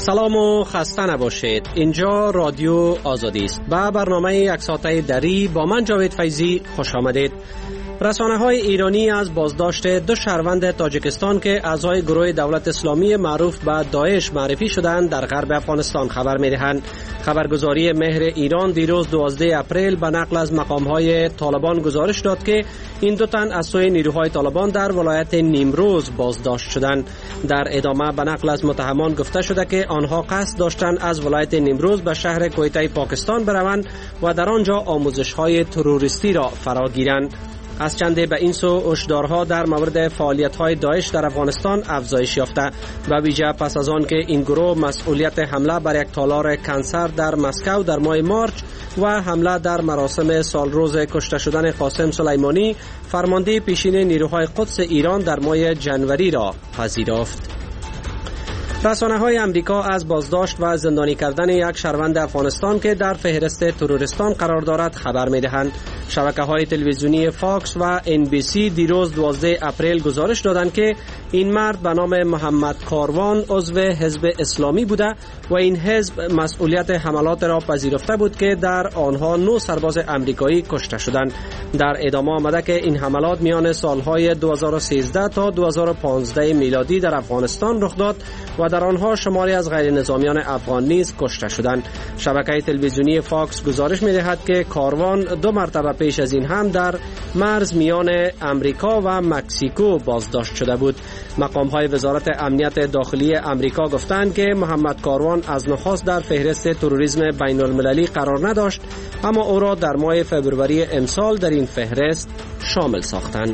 سلام و خسته نباشید. اینجا رادیو آزادی است. با برنامه یک ساعته دری با من جاوید فیضی خوش آمدید. رسانه‌های ایرانی از بازداشت دو شهروند تاجیکستان که اعضای گروه دولت اسلامی معروف به داعش معرفی شدند در غرب افغانستان خبر می‌دهند. خبرگزاری مهر ایران دیروز 12 اپریل به نقل از مقام‌های طالبان گزارش داد که این دو تن از سوی نیروهای طالبان در ولایت نیمروز بازداشت شدند. در ادامه به نقل از متهمان گفته شده که آنها قصد داشتند از ولایت نیمروز به شهر کویته پاکستان بروند و در آنجا آموزش‌های تروریستی را فرا گیرند. از چنده به این سو هشدارها در مورد فعالیت‌های داعش در افغانستان افزایش یافته و ویژه پس از آن که این گروه مسئولیت حمله بر یک تالار کنسر در مسکو در ماه مارچ و حمله در مراسم سالروز کشته شدن قاسم سلیمانی فرمانده پیشین نیروهای قدس ایران در ماه جنوری را پذیرفت. رسانه‌های امریکا از بازداشت و زندانی کردن یک شهروند افغانستان که در فهرست تروریستان قرار دارد خبر می‌دهند. شبکه‌های تلویزیونی فاکس و NBC دیروز 12 اپریل گزارش دادند که این مرد به نام محمد کاروان عضو حزب اسلامی بوده و این حزب مسئولیت حملات را پذیرفته بود که در آنها 9 سرباز امریکایی کشته شدند. در ادامه آمده که این حملات میان سالهای 2013 تا 2015 میلادی در افغانستان رخ داد و در آنها شماری از غیر نظامیان افغان نیز کشته شدند. شبکه تلویزیونی فاکس گزارش می‌دهد که کاروان 2 مرتبه پیش از این هم در مرز میان امریکا و مکزیکو بازداشت شده بود. مقام‌های وزارت امنیت داخلی امریکا گفتند که محمد کاروان از نخست در فهرست تروریسم بین‌المللی قرار نداشت، اما او را در ماه فوریه امسال در این فهرست شامل ساختند.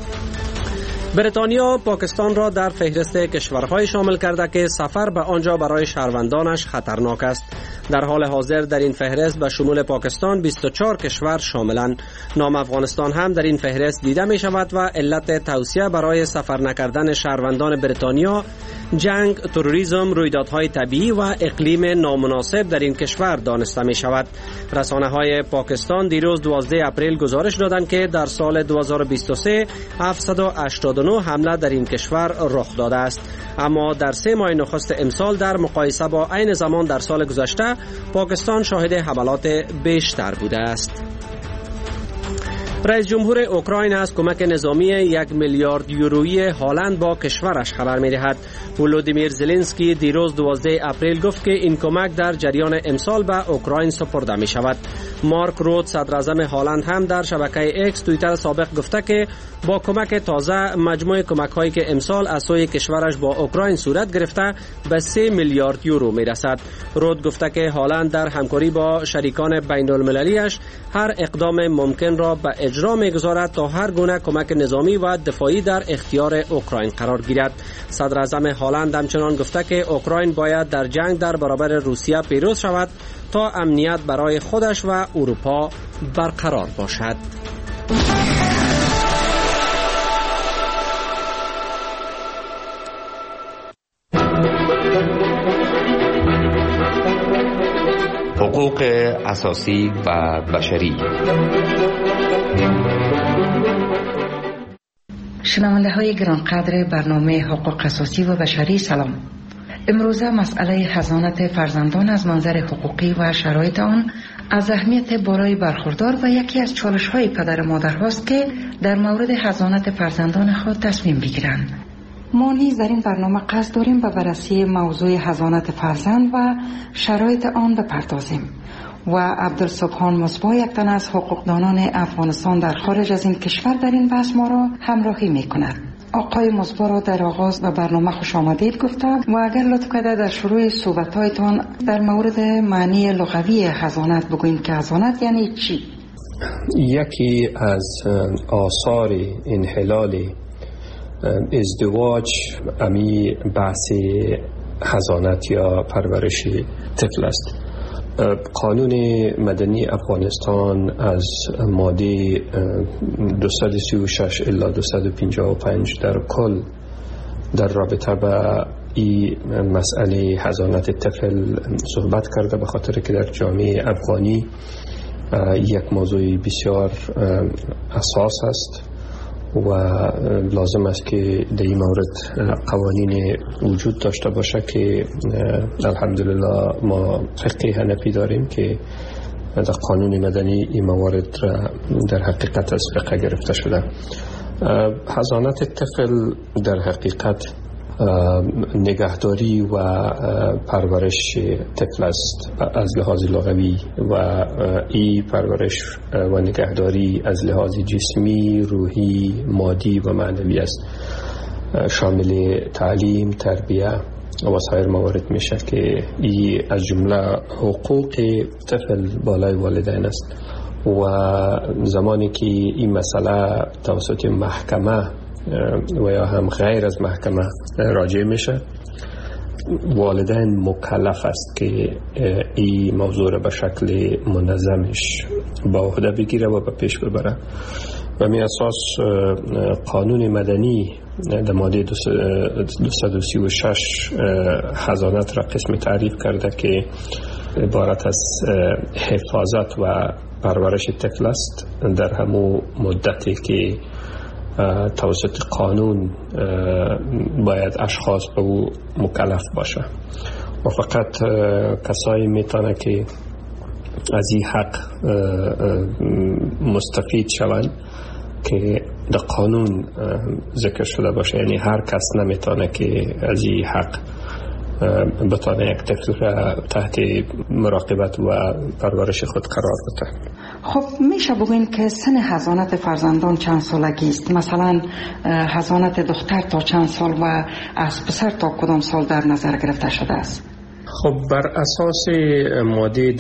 بریتانیا پاکستان را در فهرست کشورهای شامل کرده که سفر به آنجا برای شهروندانش خطرناک است. در حال حاضر در این فهرست به شمول پاکستان 24 کشور شاملند. نام افغانستان هم در این فهرست دیده می شود و علت توصیه برای سفر نکردن شهروندان بریتانیا جنگ، تروریسم، رویدادهای طبیعی و اقلیم نامناسب در این کشور دانسته می شود. رسانه‌های پاکستان دیروز 12 اپریل گزارش دادند که در سال 2023 789 حمله در این کشور رخ داده است، اما در 3 ماه نخست امسال در مقایسه با عین زمان در سال گذشته پاکستان شاهد حملات بیشتر بوده است. رئیس جمهور اوکراین از کمک نظامی 1 میلیارد یورویی هالند با کشورش خبر می‌دهد. ولودیمیر زلنسکی دیروز 12 اپریل گفت که این کمک در جریان امسال به اوکراین سپرده می شود. مارک رود صدر اعظم هالند هم در شبکه اکس توییتر سابق گفته که با کمک تازه مجموع کمک‌هایی که امسال از سوی کشورش با اوکراین صورت گرفته به 3 میلیارد یورو می‌رسد. رود گفته که هالند در همکاری با شریکان بین‌المللی‌اش هر اقدام ممکن را به اجرا می‌گذارد تا هر گونه کمک نظامی و دفاعی در اختیار اوکراین قرار گیرد. صدر اعظم هالند همچنان گفته که اوکراین باید در جنگ در برابر روسیه پیروز شود تا امنیت برای خودش و اروپا برقرار باشد. حقوق اساسی و بشری. شنونده های گرانقدر برنامه حقوق اساسی و بشری سلام. امروزه مسئله حضانت فرزندان از منظر حقوقی و شرایط آن از اهمیت بالای برخوردار و یکی از چالش های پدر و مادر هاست که در مورد حضانت فرزندان خود تصمیم بگیرند. ما نیز در این برنامه قصد داریم به بررسی موضوع حضانت فرزند و شرایط آن بپردازیم و عبدالسبحان مصباح یک تن از حقوقدانان افغانستان در خارج از این کشور در این بحث ما را همراهی می کند. آقای مصباح را در آغاز به برنامه خوش آمدید گفتم و اگر لطف کرده در شروع صحبت‌هایتان در مورد معنی لغوی حضانت بگوییم که حضانت یعنی چی؟ یکی از آثار انحلال ازدواج امی بحث حضانت یا پرورش طفل است. قانون مدنی افغانستان از ماده 236 الی 255 در کل در رابطه با این مسئله حضانت طفل صحبت کرده، به خاطر که در جامعه افغانی یک موضوع بسیار اساس است و لازم است که در این مورد قوانین وجود داشته باشه که الحمدلله ما فقه حنفی داریم که در قانون مدنی این موارد در حقیقت از فقه گرفته شده. حضانت طفل در حقیقت نگهداری و پرورش طفل است از لحاظ لغوی و این پرورش و نگهداری از لحاظ جسمی، روحی، مادی و معنوی است، شامل تعلیم، تربیه و سایر موارد میشه که این از جمله حقوق طفل بالای والدین است و زمانی که این مسئله توسط محکمه و یا هم غیر از محکمه راجع میشه، والدین مکلف است که این موضوع را به شکل منظمش با عهده بگیره و به پیش ببره. و می اساس قانون مدنی در ماده 236 حضانت را قسم تعریف کرده که عبارت از حفاظت و پرورش طفل است در همون مدتی که توسط قانون باید اشخاص به او مکلف باشه و فقط کسایی میتونه که از این حق مستفید شوند که در قانون ذکر شده باشه. یعنی هر کس نمیتونه که از این حق بتونه یک طفل را تحت مراقبت و پرورش خود قرار بده. خب میشه بگوین که سن حضانت فرزندان چند سالگی است؟ مثلا حضانت دختر تا چند سال و از پسر تا کدام سال در نظر گرفته شده است؟ خب بر اساس ماده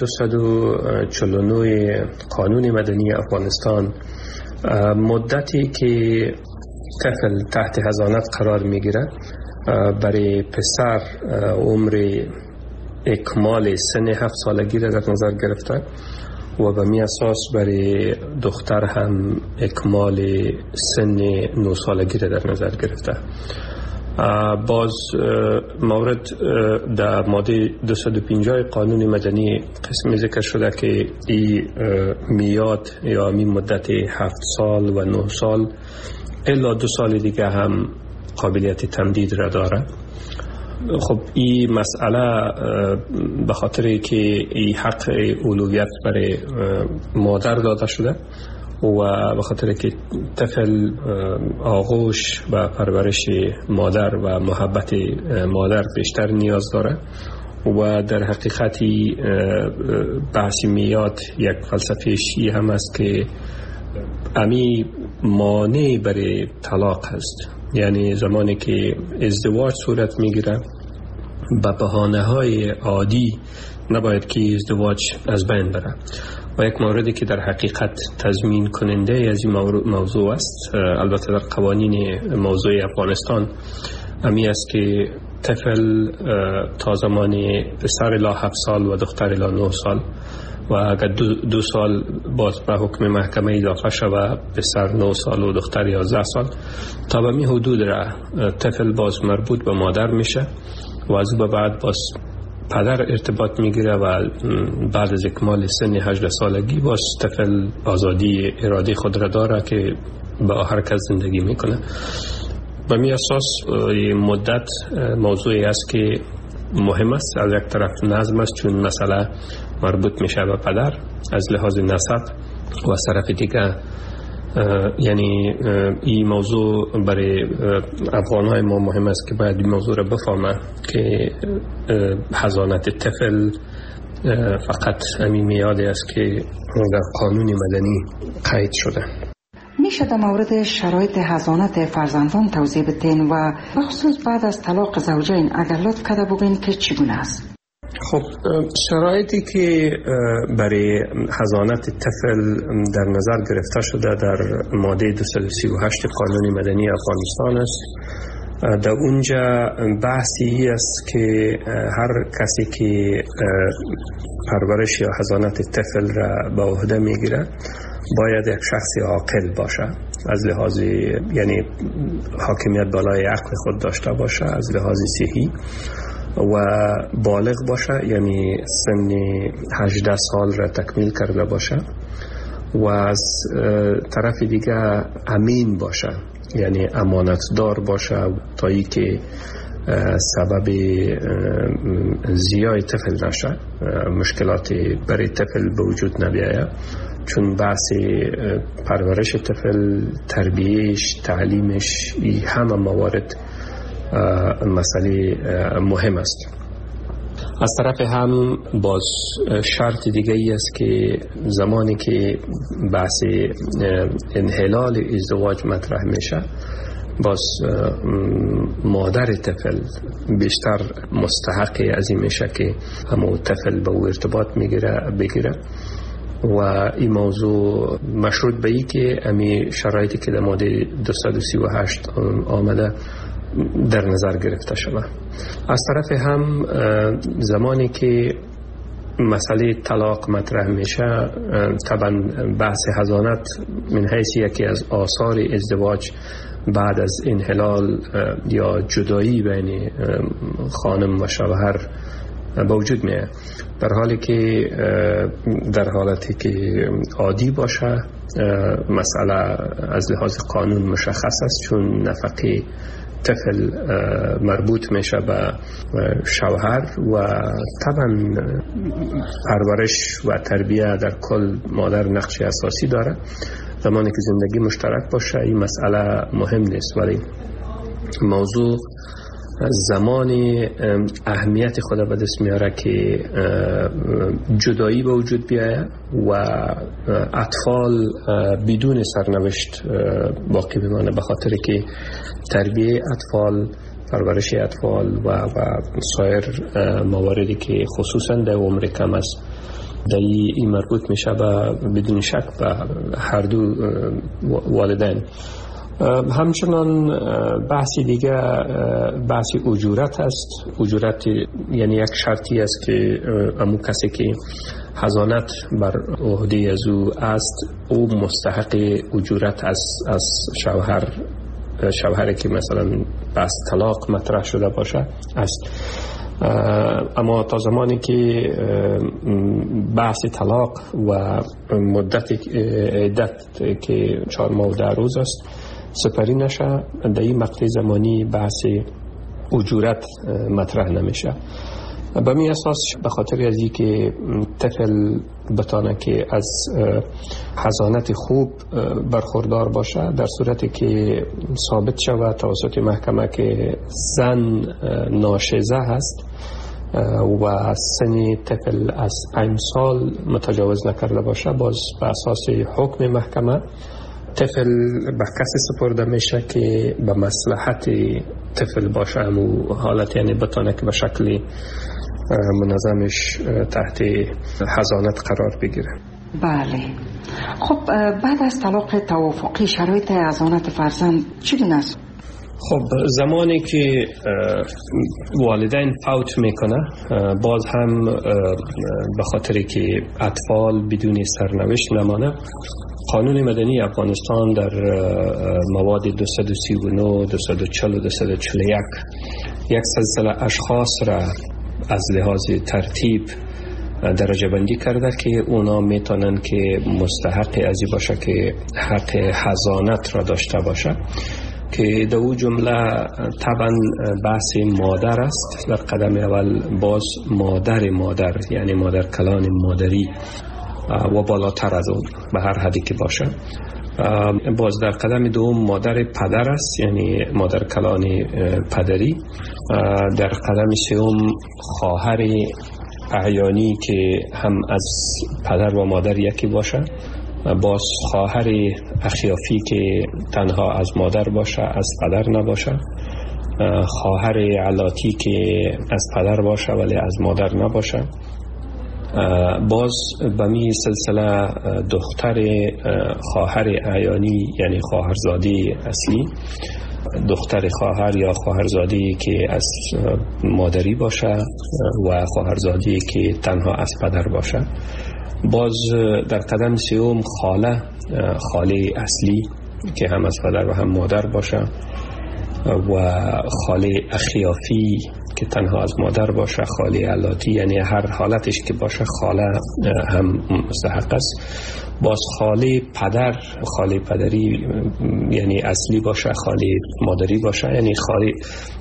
249 قانون مدنی افغانستان مدتی که طفل تحت حضانت قرار میگیره برای پسر عمر اکمال سن 7 سالگی را در نظر گرفته و به می اساس برای دختر هم اکمال سن 9 سالگی را در نظر گرفته. باز مورد در ماده 250 قانون مدنی قسمی ذکر شده که این میاد یا این مدت 7 سال و 9 سال الا 2 سال دیگه هم قابلیت تمدید را داره. خب این مسئله به خاطر که این حق اولویت برای مادر داده شده و به خاطر که طفل آغوش و پرورش مادر و محبت مادر بیشتر نیاز داره و در حقیقتی بحث میاد یک فلسفه شیعی هم است که امی مانع برای طلاق هست. یعنی زمانی که ازدواج صورت میگیره به بهانه‌های عادی نباید که ازدواج از بین بره و یک موردی که در حقیقت تضمین کننده از این موضوع است، البته در قوانین موضوع افغانستان امی است که طفل تا زمان پسر الی 7 سال و دختر الی 9 سال و اگر 2 سال باز به حکم محکمه اضافه شود پسر 9 سال و دختر 11 سال تا به می حدود را طفل باز مربوط به مادر میشه و از به بعد باز پدر ارتباط میگیره و بعد از اکمال سن 18 سالگی باز طفل آزادی اراده خود را داره که با هر کس زندگی میکنه. به می اساس مدت موضوعی است که مهم است. از یک طرف نظم است چون مسئله مربوط میشه به پدر از لحاظ نسب و از طرف دیگه یعنی این موضوع برای افغانهای ما مهم است که باید این موضوع را بفهمه که حضانت طفل فقط همین میاده است که در قانون مدنی قید شده. میشه در مورد شرایط حضانت فرزندان توضیح بدین و بخصوص بعد از طلاق زوجین اگر لطف کرده بگین که چگونه است؟ خب شرایطی که برای حضانت طفل در نظر گرفته شده در ماده 238 قانون مدنی افغانستان است. در اونجا بحثی است که هر کسی که پرورش یا حضانت طفل را به عهده میگیره باید یک شخص عاقل باشه، از لحاظ یعنی حاکمیت بالای عقل خود داشته باشه، از لحاظ صحی و بالغ باشه، یعنی سن 18 سال را تکمیل کرده باشه و از طرف دیگه امین باشه، یعنی امانتدار باشه تا ای که سبب زیای طفل نشه، مشکلات برای طفل به وجود نبیاید، چون بحث پرورش طفل، تربیهش، تعلیمش، این همه موارد مسئله مهم است. از طرف هم باز شرط دیگه ای است که زمانی که بحث انحلال ازدواج مطرح میشه، باز مادر طفل بیشتر مستحق از این میشه که همون طفل به او ارتباط بگیره و این موضوع مشروط به ای که امی شرایطی که در ماده 238 آمده در نظر گرفته شده. از طرف هم زمانی که مسئله طلاق مطرح میشه، طبعا بحث حضانت من حیث یکی از آثار ازدواج بعد از انحلال یا جدایی بین خانم و شوهر به وجود میاد، در حالتی که عادی باشه. مسئله از لحاظ قانون مشخص است، چون نفقه طفل مربوط میشه به شوهر و طبعا پرورش و تربیه در کل مادر نقش اساسی داره. زمانی که زندگی مشترک باشه این مسئله مهم نیست، ولی موضوع زمانی اهمیت خود به دست میاره که جدایی به وجود بیاید و اطفال بدون سرنوشت باقی بمانه، به خاطر که تربیه اطفال، پرورش اطفال و سایر مواردی که خصوصا در عمر کم است در این مربوط میشه بدون شک به هر دو والدین. همچنان بحثی دیگه بحث اجورت است. اجورت یعنی یک شرطی است که امو کسی که حضانت بر عهده از او است، او مستحق اجورت از شوهری که مثلا بحث طلاق مطرح شده باشه است. اما تا زمانی که بحث طلاق و مدت عدت که 4 ماه و 10 روز است سپری نشه، در این مقطع زمانی بحث اجورت مطرح نمیشه. به می اساس به خاطر از اینکه طفل بتانه که از حضانت خوب برخوردار باشه، در صورتی که ثابت شود توسط محکمه که زن ناشزه هست و سن طفل از 5 سال متجاوز نکرده باشه، باز به اساس حکم محکمه طفل به کسی سپرده میشه که به مصلحت طفل باشه، همون حالت یعنی بتانه که به شکل منظمش تحت حضانت قرار بگیره. بله. خب بعد از طلاق توافقی شرایط حضانت فرزند چگونه است؟ خب زمانی که والدین فوت میکنه، باز هم به خاطر که اطفال بدون سرنوشت نمانه، قانون مدنی افغانستان در مواد 239، 240 و 241 یک سلسله اشخاص را از لحاظ ترتیب درجه بندی کرده که اونا میتونن که مستحق ازی باشه که حق حضانت را داشته باشه، که در او جمله طبعا بحث مادر است. در قدم اول باز مادر یعنی مادر کلان مادری و بالاتر از اون به هر حدی که باشه. باز در قدم دوم مادر پدر است، یعنی مادر کلان پدری. در قدم سوم خواهر اعیانی که هم از پدر و مادر یکی باشه. باز خواهر اخیافی که تنها از مادر باشه، از پدر نباشه. خواهر علاتی که از پدر باشه ولی از مادر نباشه. باز به می سلسله دختر خواهر اعیانی یعنی خواهرزاده اصلی، دختر خواهر یا خواهرزاده که از مادری باشه و خواهرزاده که تنها از پدر باشه. باز در قدم سوم خاله اصلی که هم از پدر و هم مادر باشه و خاله اخیافی که تنها از مادر باشه، خاله علاتی، یعنی هر حالتش که باشه خاله هم مستحق است. باز خاله پدری یعنی اصلی باشه، خاله مادری باشه، یعنی خاله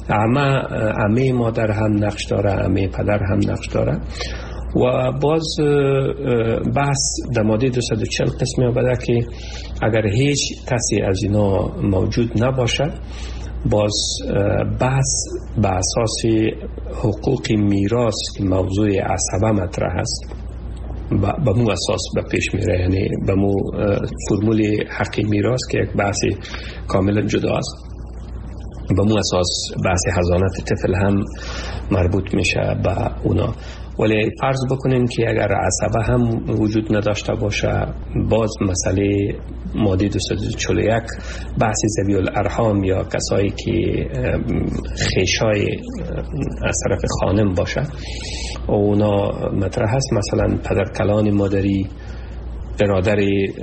عمه مادر هم نقش داره، عمه پدر هم نقش داره. و باز بحث در ماده 240 قسمی آمده که اگر هیچ کسی از اینا موجود نباشه، باز بحث به اساس حقوق میراث که موضوع عصبه مطرح است به مو اساس به پیش میره، یعنی به مو فرمول حق میراث که یک بحث کاملا جدا است، به مو اساس بحث حضانت طفل هم مربوط میشه به اونا. ولی فرض بکنیم که اگر عصبه هم وجود نداشته باشه، باز مسئله ماده 241 بحث ذوی الارحام یا کسایی که خیشای از طرف خانم باشه اونا مطرح هست، مثلا پدرکلان مادری، برادر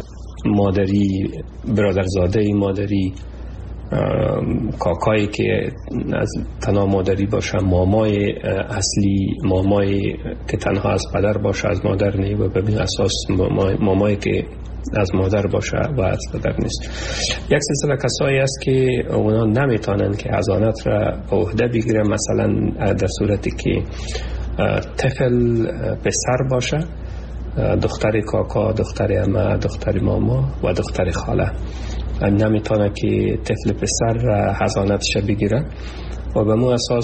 مادری، برادرزاده مادری، کاکایی که از تنها مادری باشه، مامای اصلی، مامای که تنها از پدر باشه از مادر نه، و به اساس مامایی که از مادر باشه و از پدر نیست. یک سلسله کسایی است که اونا نمیتونن که حضانت را به عهده بگیره، مثلا در صورتی که طفل پسر باشه، دختر کاکا، دختر عمه، دختر ماما و دختر خاله نمیتونه که طفل پسر حضانتش بگیره. و به مو اساس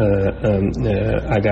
اگر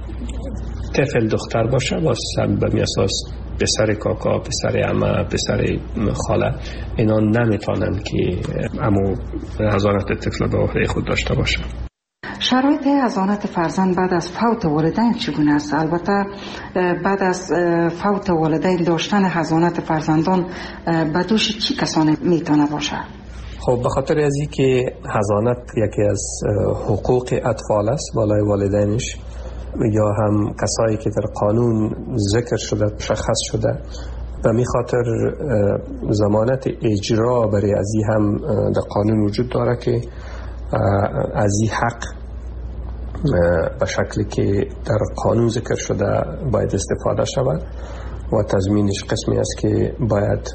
طفل دختر باشه باز به می اساس پسر کاکا، پسر عمه، پسر خاله اینا نمیتونن که امو حضانت طفل به عهده خود داشته باشه. شرایط حضانت فرزند بعد از فوت والدین چگونه است؟ البته بعد از فوت والدین داشتن حضانت فرزندان به دوش چی کسانی میتونه باشه؟ خب به خاطر از این که حضانت یکی از حقوق اطفال است بالای والدینش، یا هم کسایی که در قانون ذکر شده، مشخص شده، و می خاطر ضمانت اجرا برای از این هم در قانون وجود داره که از این حق به شکلی که در قانون ذکر شده باید استفاده شود و تضمینش قسمی است که باید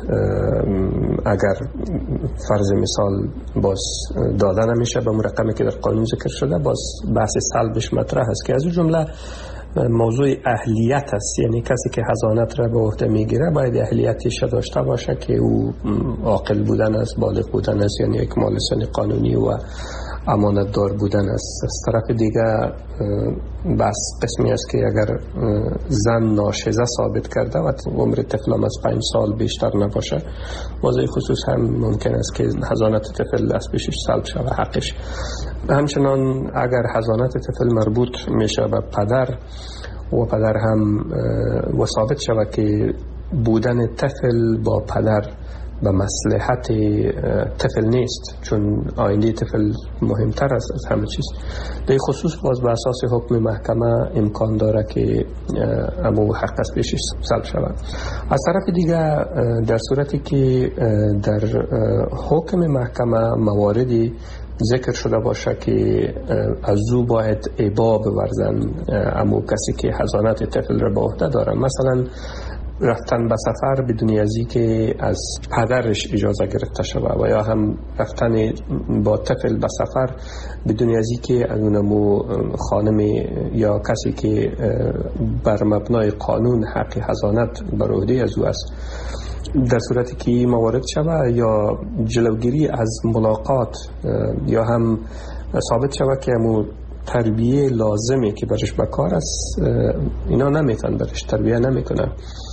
اگر فرض مثال باز داده نمیشه به رقمی که در قانون ذکر شده، باز بحث سلبش مطرح است که از اون جمله موضوع اهلیت است. یعنی کسی که حضانت را به عهده میگیره باید اهلیتش داشته باشه که او عاقل بودن است، بالغ بودن است، یعنی اکمال سن قانونی و امانت دار بودن است. از طرف دیگه بس قسمی است که اگر زن ناشزه ثابت کرده و عمر طفل از 5 سال بیشتر نباشه، موضوع خصوص هم ممکن است که حضانت طفل از پیشش سلب شود حقش. همچنان اگر حضانت طفل مربوط میشه به پدر و پدر هم و ثابت شود که بودن طفل با پدر به مصلحت طفل نیست، چون آینده طفل مهمتر است از همه چیز، در خصوص باز به اساس حکم محکمه امکان داره که امو حق از پیشش سلب شود. از طرف دیگه در صورتی که در حکم محکمه مواردی ذکر شده باشه که از او باید ابا بورزن امو کسی که حضانت طفل را به عهده داره، مثلا رفتن به سفر بدون ازی که از پدرش اجازه گرفته شود، و یا هم رفتن با طفل به سفر بدون ازی که از اونمو خانم یا کسی که بر مبنای قانون حق حضانت بر عهده از او است، در صورتی که موارد شود، یا جلوگیری از ملاقات، یا هم ثابت شود که همون تربیه لازمه که برش بکار است اینا نمیتون برش تربیه نمیکنن،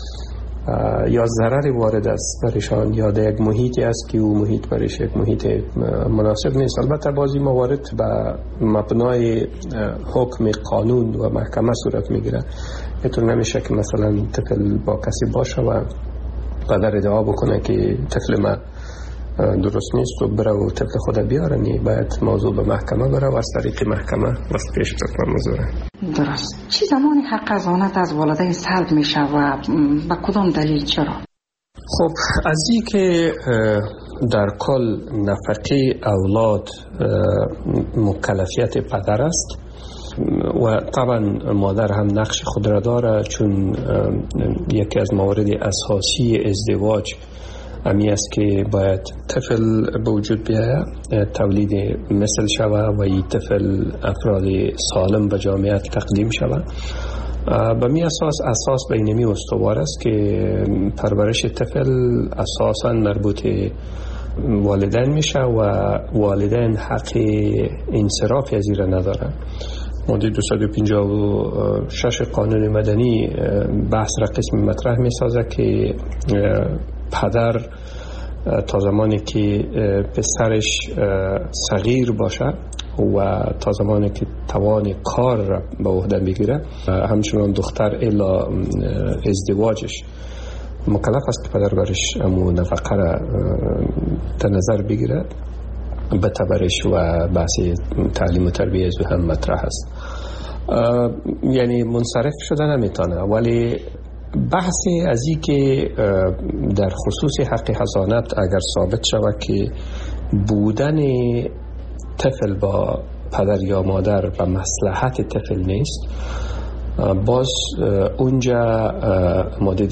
یا ضرر وارد است برشان، یا در یک محیطی است که او محیط برش یک محیط مناسب نیست. البته بعضی موارد به مبنای حکم قانون و محکمه صورت میگیره. اینطور نمیشه که مثلا طفل با کسی باشه و پدر ادعا بکنه که طفل ما درست نیست و بره و طفل خود بیاره، باید موضوع به محکمه بره و از طریق محکمه واسه پیش بره موضوع. درست. چی زمانی حق حضانت از والدین سلب میشه و با کدام دلیل چرا؟ خب از این که در کل نفقه اولاد مکلفیت پدر است و طبعا مادر هم نقش خود را داره، چون یکی از موارد اساسی ازدواج امی است که باید طفل به وجود بیاید، تولید مثل شود و این طفل افراد سالم به جامعه تقدیم شود. به می اساس بینمی استوار است که پرورش طفل اساساً مربوط والدین میشه و والدین حق انصراف از این نداره. ماده 256 قانون مدنی بحث را قسم مطرح می سازه که پدر تا زمانی که پسرش صغیر باشه و تا زمانی که توان کار را به عهده بگیره، همچنان دختر الا ازدواجش مکلف است که پدر برش امو نفقه را در نظر بگیره. به تبرش و بحث تعلیم و تربیت هم مطرح است. یعنی منصرف شده نمیتونه، ولی بحثی از این که در خصوص حق حضانت اگر ثابت شود که بودن طفل با پدر یا مادر به مصلحت طفل نیست، باز اونجا ماده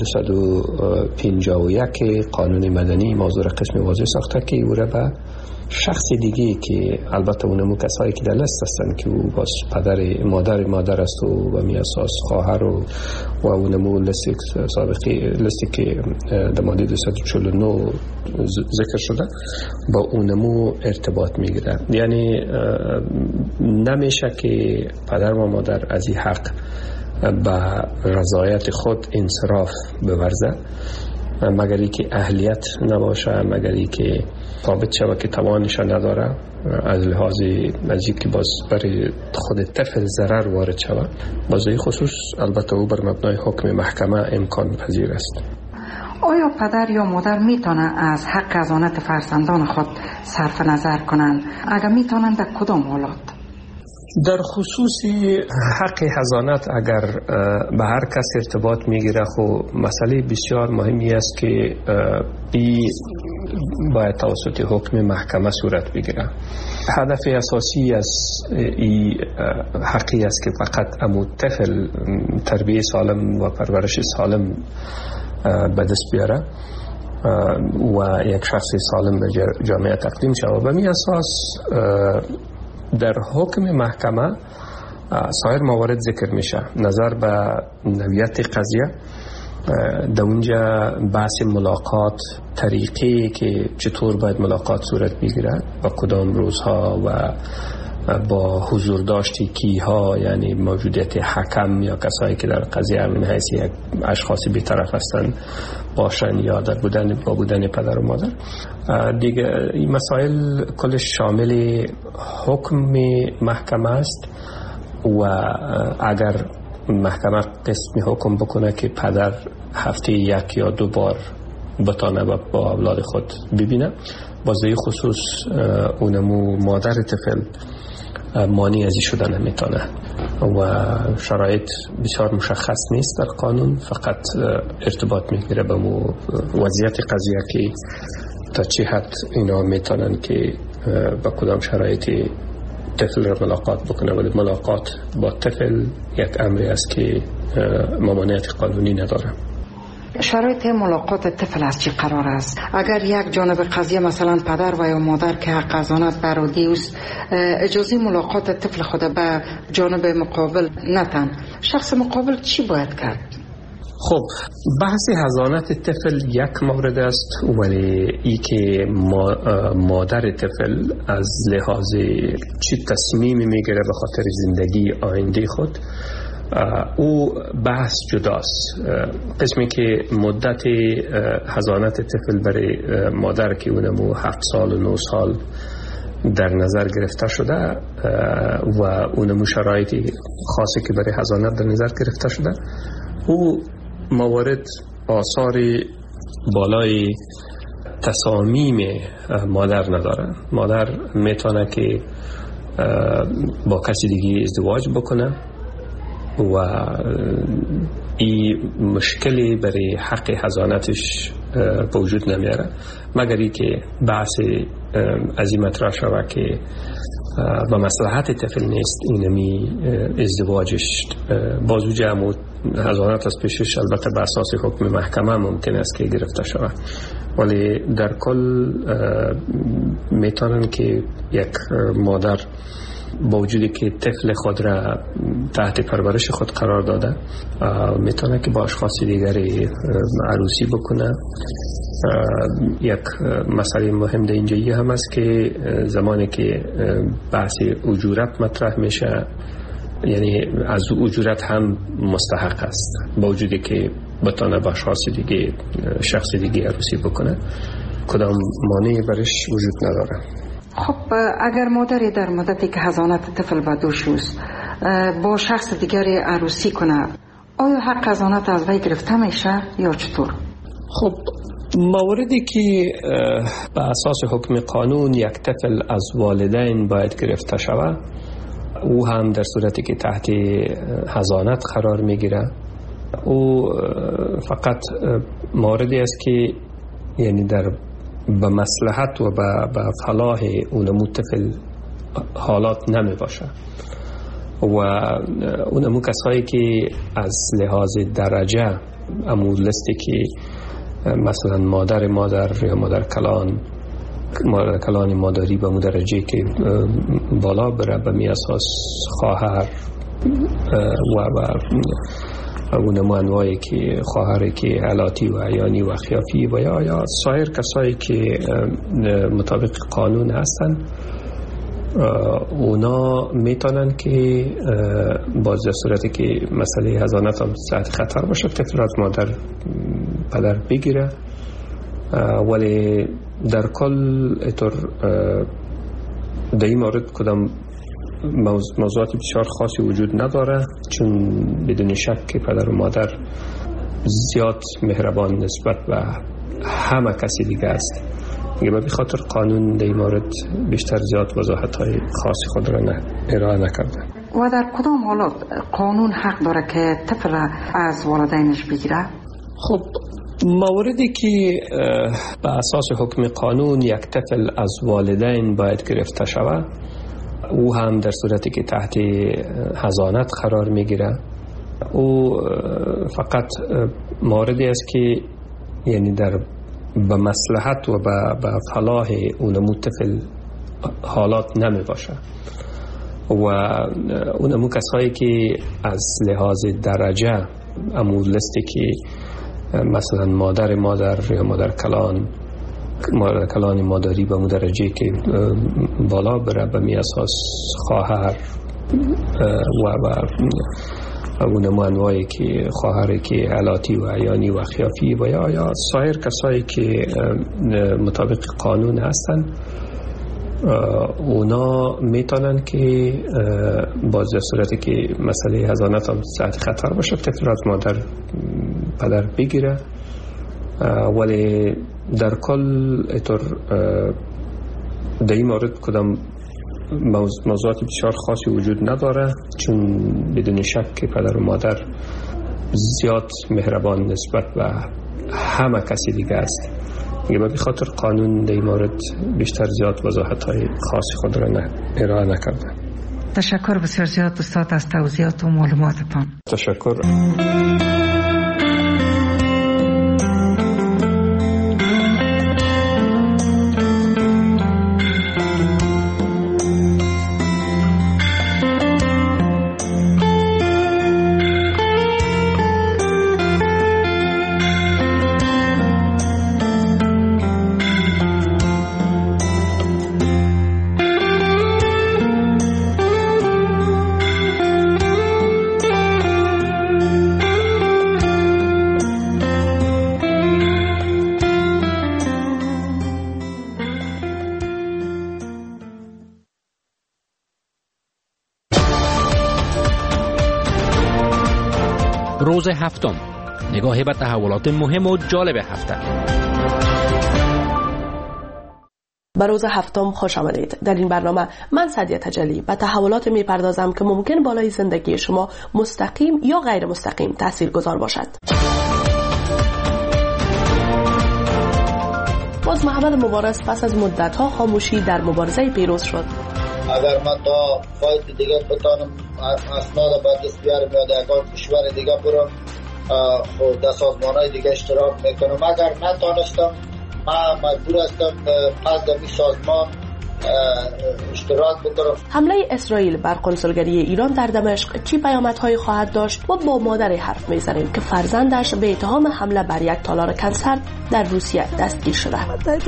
251 قانون مدنی موضوع قسم واضح ساخته که او را به شخص دیگه که البته اونمو کسایی که در لست هستن که او باز پدر مادر است و به می اساس خواهر و اونمو لستی که در ماده 249 ذکر شده با اونمو ارتباط میگیره. یعنی نمیشه که پدر و مادر از این حق به رضایت خود انصراف بورزه مگر ای که اهلیت نباشه، مگر ای که ثابت شود که توانش نداره، از لحاظ از که باز برای خود طفل ضرر وارد شود. باز این خصوص البته او بر مبنای حکم محکمه امکان پذیر است. آیا پدر یا مادر میتونه از حق حضانت فرزندان خود صرف نظر کنند؟ اگر میتونن در کدام حالات؟ در خصوص حق حضانت اگر به هر کس ارتباط میگیره، خب مسئله بسیار مهمی است که این باید توسط حکم محکمه صورت بگیره. هدف اساسی از این حقی است که فقط امو طفل تربیت سالم و پرورش سالم به دست بیاره و یک شخص سالم به جامعه تقدیم شود. به می اساس در حکم محکمه سایر موارد ذکر میشه. نظر به نوعیت قضیه، در اونجا بحث ملاقات، طریقی که چطور باید ملاقات صورت بگیرد، با کدام روزها و با حضور داشتی کیها، یعنی موجودیت حکم یا کسایی که در قضیه من حیث یک اشخاصی بی‌طرف هستند باشن یا در با بودن پدر و مادر. دیگه این مسائل کلش شامل حکم محکمه است و اگر محکمه قسم حکم بکنه که پدر هفته 1 یا 2 بار بتانه با اولاد خود ببینه، بازه خصوص اونمو مادر طفل مانی ازی شدن نمیتونه و شرایط بسیار مشخص نیست در قانون، فقط ارتباط میگیره به وضعیت قضیه که تا چه حد اینا میتونن که با کدام شرایطی طفل را ملاقات بکنه. ولی ملاقات با طفل یک امری است که ممانعت قانونی نداره. شرایط ملاقات طفل از چی قرار است؟ اگر یک جانب قضیه مثلا پدر و یا مادر که حق حضانت برادی است اجازه ملاقات طفل خود به جانب مقابل نتن، شخص مقابل چی باید کرد؟ خب بحث حضانت طفل یک مورد است، ولی ای که مادر طفل از لحاظ چی تصمیمی میگیره به خاطر زندگی آینده خود، او بحث جداست. قسمی که مدت حضانت طفل برای مادر که اونمو 7 سال و 9 سال در نظر گرفته شده و اونمو شرایطی خاصی که برای حضانت در نظر گرفته شده، او موارد آثار بالای تصامیم مادر نداره. مادر میتونه که با کسی دیگه ازدواج بکنه و این مشکلی برای حق حضانتش به وجود نمیاره، مگر اینکه بحث از این مطرح شود که به مصلحت طفل نیست اینمی ازدواجش بازو جمع حضانت از پیشش، البته به اساس حکم محکمه ممکن است که گرفته شود، ولی در کل میتونن که یک مادر با وجودی که طفل خود را تحت پرورش خود قرار داده میتونه که با اشخاص دیگری عروسی بکنه. یک مسئله مهم در اینجایی هم است که زمانی که بحث اجورت مطرح میشه، یعنی از اجورت هم مستحق است با وجودی که بتونه با اشخاص دیگه شخص دیگه عروسی بکنه، کدام مانعی برش وجود نداره. خب اگر مادری در مدتی که حضانت طفل به دوش است با شخص دیگری عروسی کنه، آیا حق حضانت از وی گرفته میشه یا چطور؟ خب موردی که به اساس حکم قانون یک طفل از والدین باید گرفته شود، او هم در صورتی که تحت حضانت قرار میگیره، او فقط موردی است که یعنی در به مصلحت و به فلاح اونمو طفل حالات نمی باشه و اونمو کسایی که از لحاظ درجه امو لستی که مثلا مادر یا مادر کلان مادری به مو درجه که بالا بره، به می اساس خواهر و اونمو انواعی که خواهری که علاتی و عیانی و خیافی و یا سایر کسایی که مطابق قانون هستن، اونا میتونن که باز در صورتی که مسئله حضانت هم تحت خطر باشه طفل از مادر پدر بگیره، ولی در کل اطور در این مورد کدام موضوعات بسیار خاصی وجود نداره، چون بدون شک که پدر و مادر زیاد مهربان نسبت به همه کسی دیگه است. به خاطر قانون در این مورد بیشتر زیاد وضاحت‌های خاصی خود را ارائه نکرده. و در کدام حالات قانون حق داره که طفل از والدینش بگیره؟ خب موردی که به اساس حکم قانون یک طفل از والدین باید گرفته شود، او هم در صورتی که تحت حضانت قرار میگیره، او فقط موردی است که یعنی در به مصلحت و به فلاح اونمو طفل حالات نمی باشه و اونمو کسایی که از لحاظ درجه امو لستی که مثلا مادر یا مادر کلان مادری به مو درجه که بالا بره، به می اساس خواهر و اونمو انواعی که خواهری که علاتی و عیانی و خیافی و یا سایر کسایی که مطابق قانون هستن، اونا میتونن که باز در صورتی که مسئله حضانت هم تحت خطر باشه طفل از مادر پدر بگیره، ولی در کل اطور در این مورد کدام موضوعات بسیار خاصی وجود نداره، چون بدون شک که پدر و مادر زیاد مهربان نسبت به همه کسی دیگه است. به خاطر قانون در این مورد بیشتر زیاد وضاحت‌های خاصی خود را ارائه نکرده. تشکر بسیار زیاد استاد از توضیحات و معلوماتتان. تشکر. روز هفتم، نگاهی به تحولات مهم و جالب هفته. به روز هفتم خوش آمدید. در این برنامه من سعدیه تجلی به تحولات میپردازم که ممکن بالای زندگی شما مستقیم یا غیر مستقیم تاثیرگذار باشد. باز محمد مبارز پس از مدت‌ها خاموشی در مبارزه پیروز شد. اگر من تا فایت دیگه بتانم اسناد به دست بیارم یا در کشور دیگه برم در سازمان‌های دیگه اشتراک میکنم. اگر نتانستم من مجبور هستم پس در این سازمان اشتراک بکنم. حمله اسرائیل بر کنسولگری ایران در دمشق چی پیامدهایی خواهد داشت و با مادری حرف میزنیم که فرزندش به اتهام حمله بر یک تالار کنسرت در روسیه دستگیر شده.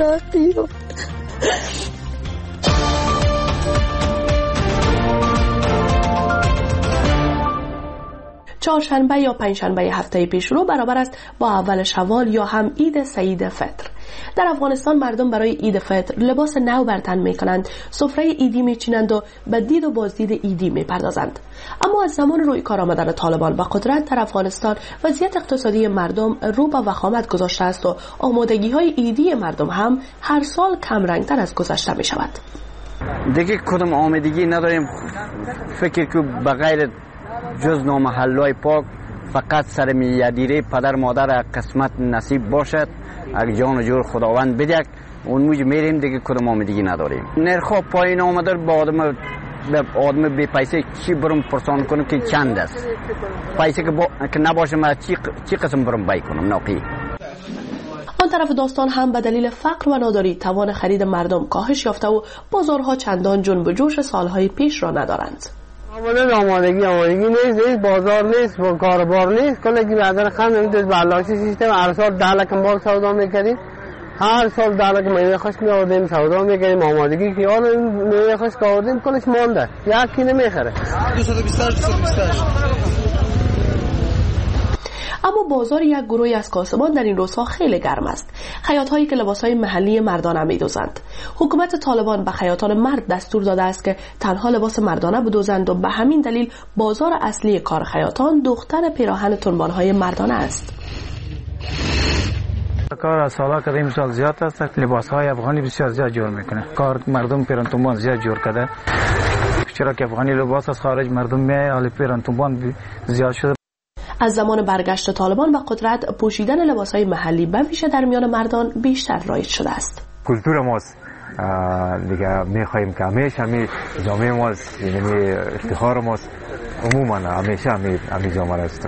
چهارشنبه یا پنجشنبه هفته پیشرو برابر است با اول شوال یا هم عید سعید فطر. در افغانستان مردم برای عید فطر لباس نو بر تن می‌کنند، سفره عیدی می‌چینند و به دید و بازدید عیدی می‌پردازند. اما از زمان روی کار آمدن طالبان به قدرت در افغانستان وضعیت اقتصادی مردم رو به وخامت گذاشته است و آمادگی‌های عیدی مردم هم هر سال کم رنگ‌تر از گذشته می‌شود. دیگه کدام آمادگی نداریم. فکر که بغیر جز نامحلای پاک فقط سر میادیره پدر مادر قسمت نصیب باشد، اگه جان و جور خداوند بدهد اون موج میریم. دیگه کدام آمادگی نداریم. نرخ پایین آمده با آدم بی پیسه چی برم پرسان کنم که چند است. پیسه که نباشه من چی قسم برم بای کنم ناقی. آن طرف داستان هم به دلیل فقر و ناداری توان خرید مردم کاهش یافته و بازارها چندان جنب و جوش سالهای پیش را ندارند. آمادگی نیست، بازار نیست، کاروبار نیست. کلی بعدن خان میده بلاچی سیستم هر سال 10 لک مال سودا میکردیم. هر سال 10 لک میوه خشک میآوردیم سودا میکردیم. آمادگی که آن میوه خشک آوردیم کلش مونده. یکی نمیخره. 228 اما بازار یک گروهی از کاسبان در این روزها خیلی گرم است. خیاط‌هایی که لباس‌های محلی مردانه می‌دوزند. حکومت طالبان به خیاطان مرد دستور داده است که تنها لباس مردانه بدوزند و به همین دلیل بازار اصلی کار خیاطان دختر پیراهن تنبان‌های مردانه است. کار از سالا که امسال زیاد است، لباس‌های افغانی بسیار زیاد جور میکنه. کار مردم پیراهن تنبان زیاد جور کرده. چرا که افغانی لباس از خارج مردم میاد، حالا پیراهن تنبان زیاد شده. از زمان برگشت طالبان به قدرت پوشیدن لباسهای محلی به ویژه در میان مردان بیشتر رایج شده است. کلتور ماست دیگه، میخواهیم که همیشه همی جامعه ماست، یعنی افتخار ماست، عموما همیشه همی جامعه است.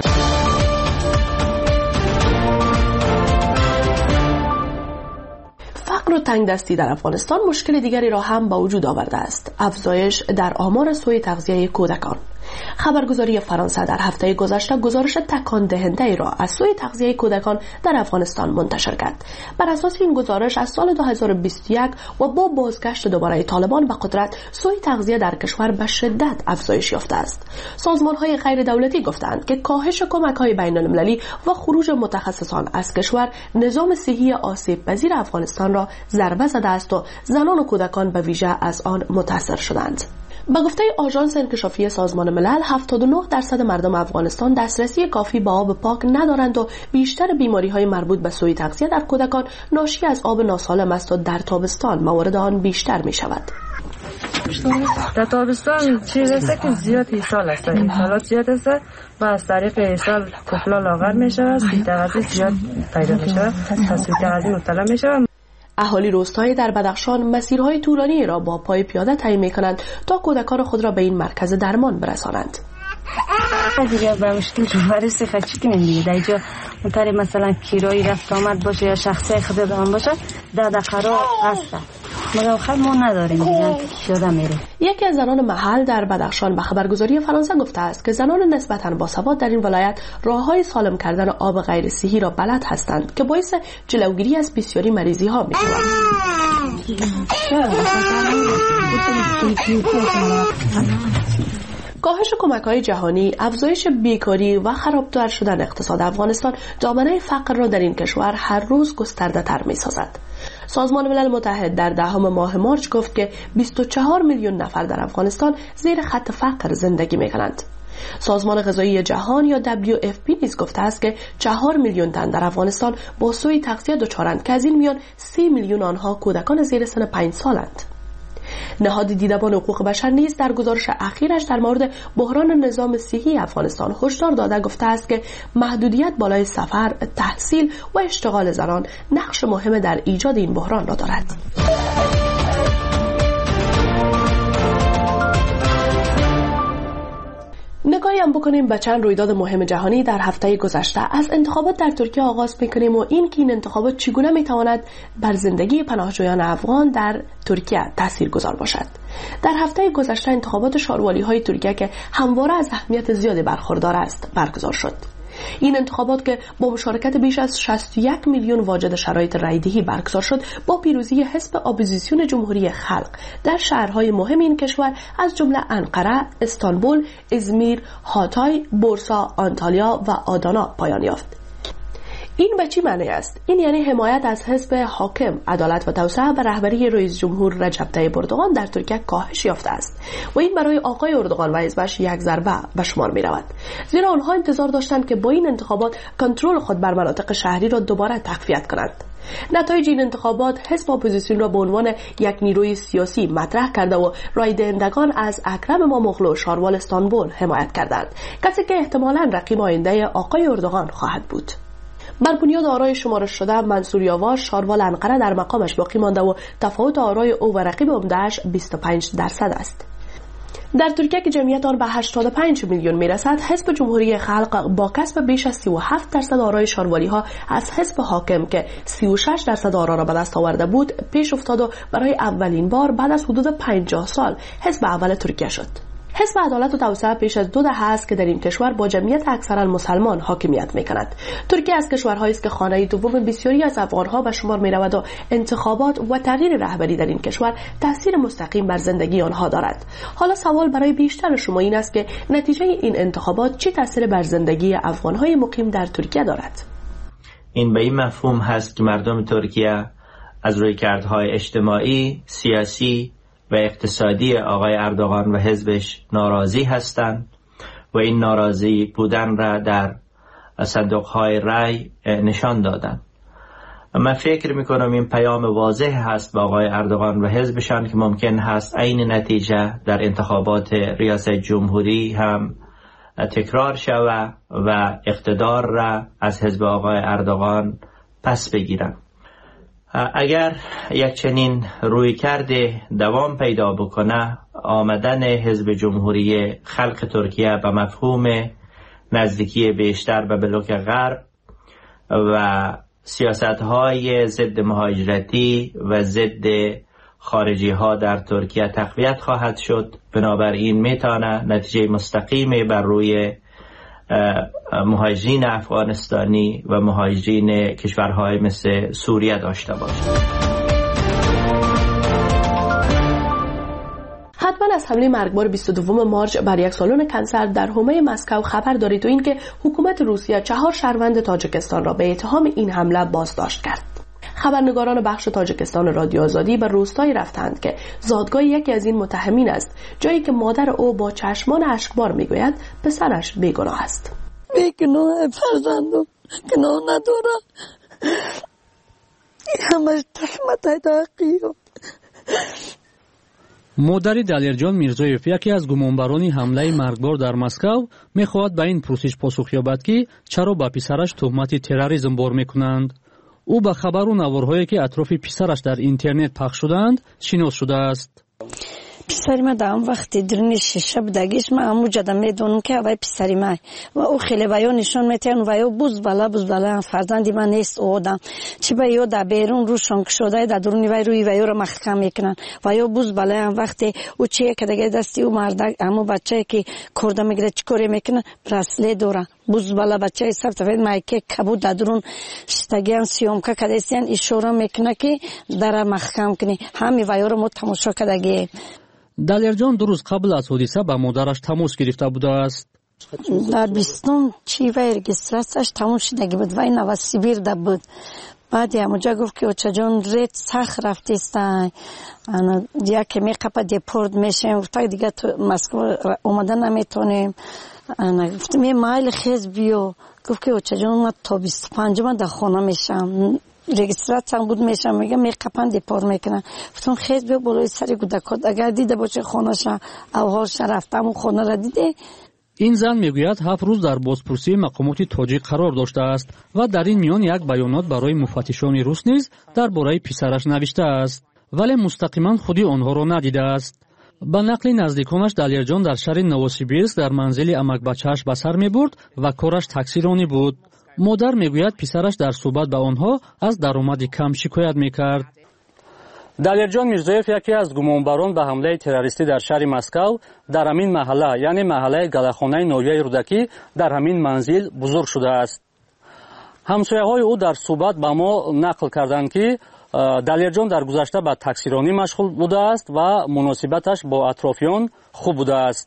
فقر و تنگ دستی در افغانستان مشکل دیگری را هم به وجود آورده است: افزایش در آمار سوء تغذیه کودکان. خبرگزاری فرانسه در هفته گذشته گزارش تکان دهنده ای را از سوء تغذیه کودکان در افغانستان منتشر کرد. بر اساس این گزارش از سال 2021 و با بازگشت دوباره طالبان به قدرت سوء تغذیه در کشور به شدت افزایش یافته است. سازمان‌های غیر دولتی گفتند که کاهش کمک‌های بین‌المللی و خروج متخصصان از کشور نظام صحی آسیب پذیر افغانستان را ضربه زده است و زنان و کودکان به ویژه از آن متاثر شدند. به گفته آژانس انکشافی سازمان ملل 79% مردم افغانستان دسترسی کافی به آب پاک ندارند و بیشتر بیماری‌های مربوط به سوء تغذیه در کودکان ناشی از آب ناسالم است و در تابستان موارد آن بیشتر می‌شود. در تابستان چیز است که زیاد ایصال است، ایصالات زیاد است و از طریق ایصال کفلا لاغر می‌شود، سوء تغذیه زیاد پیدا می‌شود، سوء تغذیه مبتلا می‌شود. اهالی روستایی در بدخشان مسیرهای طولانی را با پای پیاده طی می‌کنند تا کودکان خود را به این مرکز درمان برسانند. دیگه به مشکل جوارسی خرچی کنیم دیگه. در اینجا مطاری مثلا کرایی رفت آمد باشه یا شخصی خود دام باشه در قرار هست، مگر خیلی ما نداریم دیگه پیاده میره. یکی از زنان محل در بدخشان به خبرگزاری فرانسه گفته است که زنان نسبتاً باسواد در این ولایت راههای سالم کردن آب غیر صحی را بلد هستند که باعث جلوگیری از بسیاری مریضی ها می‌شود. کاهش کمک‌های جهانی، افزایش بیکاری و خرابتر شدن اقتصاد افغانستان دامنه فقر را در این کشور هر روز گسترده‌تر می‌سازد. سازمان ملل متحد در 10 ماه مارچ گفت که 24 میلیون نفر در افغانستان زیر خط فقر زندگی می‌کنند. سازمان غذایی جهان یا WFP نیز گفته است که 4 میلیون تن در افغانستان با سوء تغذیه دچارند که از این میان 30 میلیون آنها کودکان زیر سن 5 سالند. نهاد دیدبان حقوق بشر نیز در گزارش اخیرش در مورد بحران نظام صحی افغانستان هشدار داده گفته است که محدودیت بالای سفر، تحصیل و اشتغال زنان نقش مهم در ایجاد این بحران را دارد. نگاهی هم بکنیم به چند رویداد مهم جهانی در هفته گذشته. از انتخابات در ترکیه آغاز میکنیم و این که این انتخابات چگونه میتواند بر زندگی پناهجویان افغان در ترکیه تاثیرگذار باشد. در هفته گذشته انتخابات شاروالی های ترکیه که همواره از اهمیت زیادی برخوردار است برگزار شد. این انتخابات که با مشارکت بیش از 61 میلیون واجد شرایط رایدهی برگزار شد، با پیروزی حزب اپوزیسیون جمهوری خلق در شهرهای مهم این کشور از جمله انقره، استانبول، ازمیر، هاتای، بورسا، آنتالیا و آدانا پایان یافت. این به چی معنی است؟ این یعنی حمایت از حزب حاکم عدالت و توسعه به رهبری رئیس جمهور رجب طیب اردوغان در ترکیه کاهش یافته است و این برای آقای اردوغان و حزبش یک ضربه به شمار می رود، زیرا آنها انتظار داشتند که با این انتخابات کنترل خود بر مناطق شهری را دوباره تقویت کنند. نتایج این انتخابات حزب اپوزیسیون را به عنوان یک نیروی سیاسی مطرح کرده و رای دهندگان از اکرم اماموغلو شاروال استانبول حمایت کردند، کسی که احتمالاً رقیب آینده آقای اردوغان خواهد بود. بر بنیاد آرای شمارش شده منصور یاور شاروال انقره در مقامش باقی مانده و تفاوت آرای او و رقیب عمده‌اش 25% است. در ترکیه که جمعیت آن به 85 میلیون میرسد، حزب جمهوری خلق با کسب بیش از 37% آرای شاروالی ها از حزب حاکم که 36% آرا را به دست آورده بود پیش افتاد و برای اولین بار بعد از حدود 50 سال حزب اول ترکیه شد. حزب عدالت و توسعه پیش از 2 دهه است که در این کشور با جمعیت اکثرا مسلمان حاکمیت می‌کند. ترکیه از کشورهایی است که خانه دوم بسیاری از افغان‌ها به شمار می‌رود و انتخابات و تغییر رهبری در این کشور تاثیر مستقیم بر زندگی آنها دارد. حالا سوال برای بیشتر شما این است که نتیجه این انتخابات چه تاثیر بر زندگی افغان‌های مقیم در ترکیه دارد؟ این به این مفهوم هست که مردم ترکیه از رویکردهای اجتماعی، سیاسی و اقتصادی آقای اردوغان و حزبش ناراضی هستند و این ناراضی بودن را در صندوق‌های رای نشان دادند. من فکر میکنم این پیام واضح هست به آقای اردوغان و حزبشان که ممکن هست عین نتیجه در انتخابات ریاست جمهوری هم تکرار شود و اقتدار را از حزب آقای اردوغان پس بگیرند. اگر یک چنین روی کرده دوام پیدا بکنه، آمدن حزب جمهوری خلق ترکیه به مفهوم نزدیکی بیشتر به بلوک غرب و سیاست‌های ضد مهاجرتی و ضد خارجی ها در ترکیه تقویت خواهد شد. بنابراین میتونه نتیجه مستقیمی بر روی مهاجرین افغانستانی و مهاجرین کشورهای مثل سوریه داشته باشد. حتما از حمله مرگبار 22 مارچ بر یک سالن کنسرت در حومه مسکو خبر دارید و اینکه حکومت روسیه 4 شهروند تاجیکستان را به اتهام این حمله بازداشت کرد. خبرنگاران بخش تاجیکستان رادیو آزادی به روستایی رفتند که زادگاه یکی از این متهمین است، جایی که مادر او با چشمان اشکبار میگوید پسرش بیگناه است. بیگناه فرزندم گناه نداره، همش تهمت تحقیق. مادر دلیرجان میرزایف یکی از گمانبران حمله مرگبار در مسکو میخواهد به این پرسش پاسخ یابد که چرا به پسرش تهمت تروریسم بار میکنند. او به خبر و نوارهایی که اطراف پسرش در اینترنت پخش شدند شناس شده است. پسری ما در اون وقتی درنی شیشه بودگیش ما همو جدا میدونم که اوی پسری ما و او خیلی ویو نشون میتین و ویو بوز بالا فرزندی من نیست او آدم چی با یو در بیرون روشان کشوده در درونی وی روی ویو رو محکم میکنن ویو بوز بالا وقتی او چیه که دیگه دستی او مردک همو بچه که کرده میگیره چکوری میکنه برسله دوره بوز بالا بچه سب تفید مایکه کبود در درون شتگیان سیومکه کدیستیان اشاره میکنه که در محکم کنی همی ویو رو تماشا کدگی. دلیرجان 2 روز قبل از حادثه با مادرش تماس گرفته بوده است. در 20 چی وی رجستراسیش تموم شدگی بود وی نو سیبیر ده بود. بعد همونجا گفت که اوچه جان رید سخ رفتیستن دیگه که می قپا دیپورد میشیم تا دیگه تو مسکو اومدن نمیتونیم. گفت می مایل خیز بیو گفت که اوچه جان ما تا 25 در خونه میشم رجیسترات هم بود میشم میگم میقپن دیپار میکنن گفتم خیز بیا بالای سر کودکات اگر دیده باشه خونش اوهاش رفتم و خونه را دیده. این زن میگوید 7 روز در بازپرسی مقامات تاجیک قرار داشته است و در این میان یک بیانات برای مفتشان روس نیز درباره پسرش نوشته است ولی مستقیما خودی آنها را ندیده است. با نقل نزدیکانش دلیرجان در شهر نووسیبیرسک در منزل امک بچه‌اش به سر میبرد و کارش تاکسیرانی بود. مادر میگوید پسرش در صحبت با آنها از درآمد کم شکایت میکرد. دلیرجان میرزایف یکی از گمانبران به حمله تروریستی در شهر مسکو در همین محله یعنی محله گلخانه نویه رودکی در همین منزل بزرگ شده است. همسایه‌های او در صحبت با ما نقل کردند که دلیرجان در گذشته به تاکسیرانی مشغول بوده است و مناسبتش با اطرافیان خوب بوده است.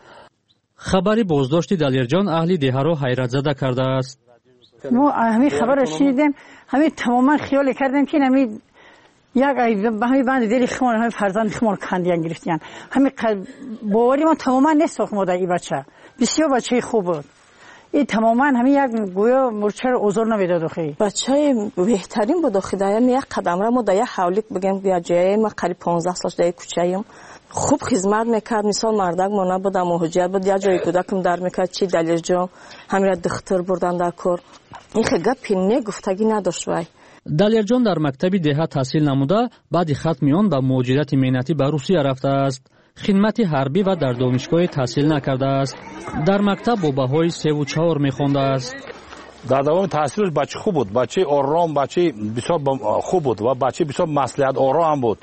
خبری بازداشت دلیرجان اهل دهه را حیرت زده کرده است. ما همین خبر را شنیدیم همین تماما خیال کردیم که همین یک همین بند دل خمار همین فرزند خمار کندیان گرفتیان همین باوری ما تماما نیست مادر این بچه بسیار بچه خوب بود. این تماما همین یک گویا مرچه رو اوزار نمیداد اخی بچه بهترین بود اخی دایم یک قدم را ما دایم حولیک بگم بیا جای ما قریب 15 سال دای کوچه‌ایم خوب خدمت میکرد مثال مردک ما نبودم مهاجرت بود یا جای کودکم در میکرد چی دلیل جان همین را دختر بردن در کار این گپی نگفتگی نداشت. وای دلیرجان در مکتب دهه تحصیل نموده بعد ختم آن به مهاجرت مهنتی به روسیه رفته است. خدمت حربی و در دانشگاه تحصیل نکرده است. در مکتب با بهای 3 و 4 میخوانده است. در دوام تحصیلش بچه خوب بود، بچه آرام، بچه بسیار خوب بود و بچه بسیار مصلحت آرام بود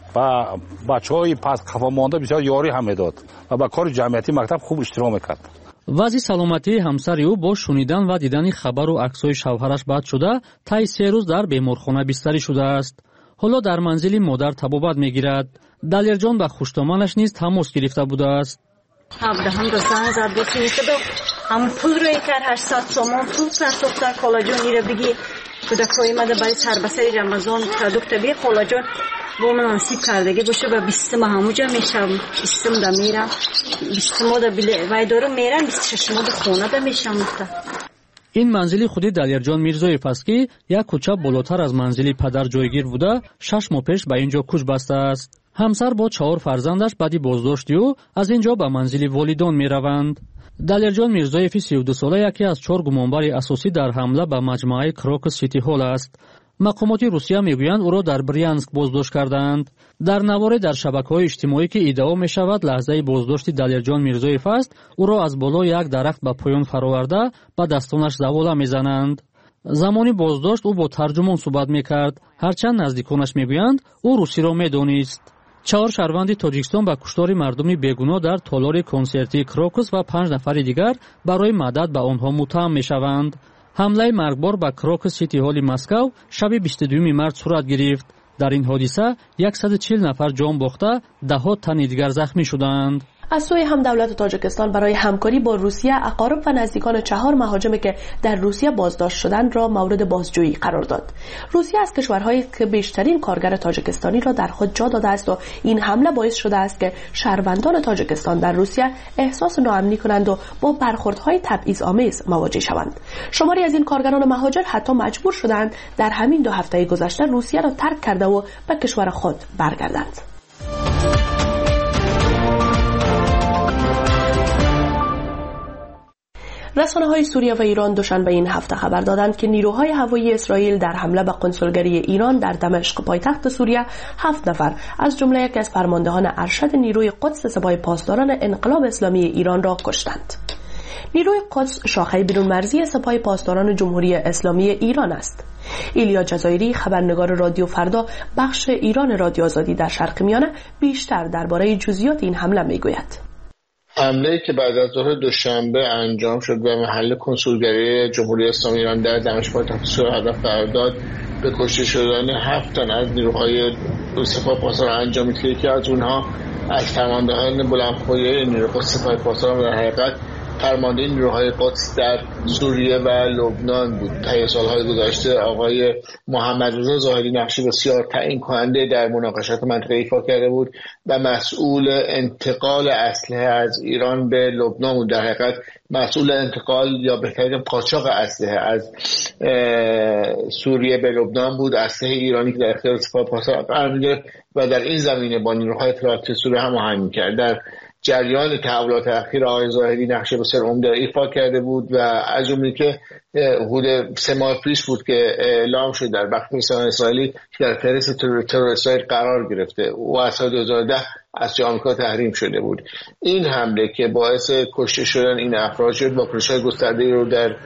و بچهای پس خفا مانده بسیار یاری هم میداد و با کار جمعیتی مکتب خوب اشتراک میکرد. وضع سلامتی همسر او با شنیدن و دیدن خبر و عکس‌های شوهرش بد شده طی 3 روز در بیمارخانه بستری شده است. حالا در منزل مادر طبابت میگیرد. دلیرجان با خوشتامانش نیز تماس گرفته بوده است. هم دو زنگ زد گفت هم پول روی کرد 800 تومان پول سر دختر خالاجان ایره بگی کودکای مده برای سربسری رمضان پروداکت بی خالاجان با من نصیب کردگی باشه و 20 ماه همونجا میشم 20 دا میرم 20 ماه دا وای دارم میرم 26 ماه دا خونه دا میشم مخته. این منزل خودی دلیرجان میرزایف است که یک کوچه بالاتر از منزل پدر جایگیر بوده 6 ماه پیش به اینجا کوچ بسته است. همسر با 4 فرزندش بعد بازداشت او از اینجا به منزل والدان میروند. دلیرجان میرزایف 32 ساله یکی از 4 گمانبر اساسی در حمله به مجموعه کروکس سیتی هال است. مقامات روسیه میگویند او را در بریانسک بازداشت کردند. در نوار در شبکه‌های اجتماعی که ادعا می‌شود لحظه بازداشت دلیرجان میرزایف است، او را از بالای یک درخت به پایان فراورده با دستانش زواله میزنند. زمانی بازداشت او با ترجمان صحبت میکرد، هرچند نزدیکانش میگویند او روسی را میدانست. 4 شهروند تاجیکستان با کشتار مردم بیگناه در تالار کنسرتی کروکس و 5 نفر دیگر برای مدد به آنها متهم میشوند. حمله مرگبار به کروکس سیتی هال مسکو شب 22 مارس صورت گرفت. در این حادثه 140 نفر جان باخته، ده‌ها تن دیگر زخمی شدند. از سوی هم دولت تاجیکستان برای همکاری با روسیه اقارب و نزدیکان 4 مهاجمی که در روسیه بازداشت شدند را مورد بازجویی قرار داد. روسیه از کشورهایی که بیشترین کارگر تاجیکستانی را در خود جا داده است و این حمله باعث شده است که شهروندان تاجیکستان در روسیه احساس ناامنی کنند و با برخوردهای تبعیض‌آمیز مواجه شوند. شماری از این کارگران مهاجر حتی مجبور شدند در همین 2 هفته گذشته روسیه را ترک کرده و به کشور خود برگردند. رسانه‌های سوریه و ایران دوشنبه این هفته خبر دادند که نیروهای هوایی اسرائیل در حمله به کنسولگری ایران در دمشق پایتخت سوریه 7 نفر از جمله یکی از فرماندهان ارشد نیروی قدس سپاه پاسداران انقلاب اسلامی ایران را کشتند. نیروی قدس شاخه بیرونمرزی سپاه پاسداران جمهوری اسلامی ایران است. ایلیا جزایری خبرنگار رادیو فردا بخش ایران رادیو آزادی در شرق میانه بیشتر درباره جزئیات این حمله میگوید. حمله‌ای که بعد از ظهر دوشنبه انجام شد به محل کنسولگری جمهوری اسلامی ایران در دمشق پایتخت سوریه هدف قرار داد به کشته شدن 7 تن از نیروهای سپاه پاسداران انجامید که یکی از اونها از فرماندهان بلندپایه نیروی قدس سپاه پاسداران در حقیقت فرمانده نیروهای قدس در سوریه و لبنان بود. طی سالهای گذشته آقای محمد رضا ظاهری نقشی بسیار تعیین کننده در مناقشات منطقه ایفا کرده بود و مسئول انتقال اسلحه از ایران به لبنان بود. در حقیقت مسئول انتقال یا بهترین قاچاق اسلحه از سوریه به لبنان بود. اسلحه ایرانی که در اختیار سپاه پاسداران قرار می‌گرفت و در این زمینه با نیروهای اطلاعاتی سوریه هماهنگ می‌کرد. در جریان تحولات اخیر آقای ظاهری نقش بسیار عمده ایفا کرده بود و از جمله که حدود 3 ماه پیش بود که اعلام شد در بخش اسرائیلی که در فهرست ترور اسرائیل قرار گرفته و از سال 2010 از آمریکا تحریم شده بود. این حمله که باعث کشته شدن این افراد شد با واکنش‌های گسترده‌ای رو در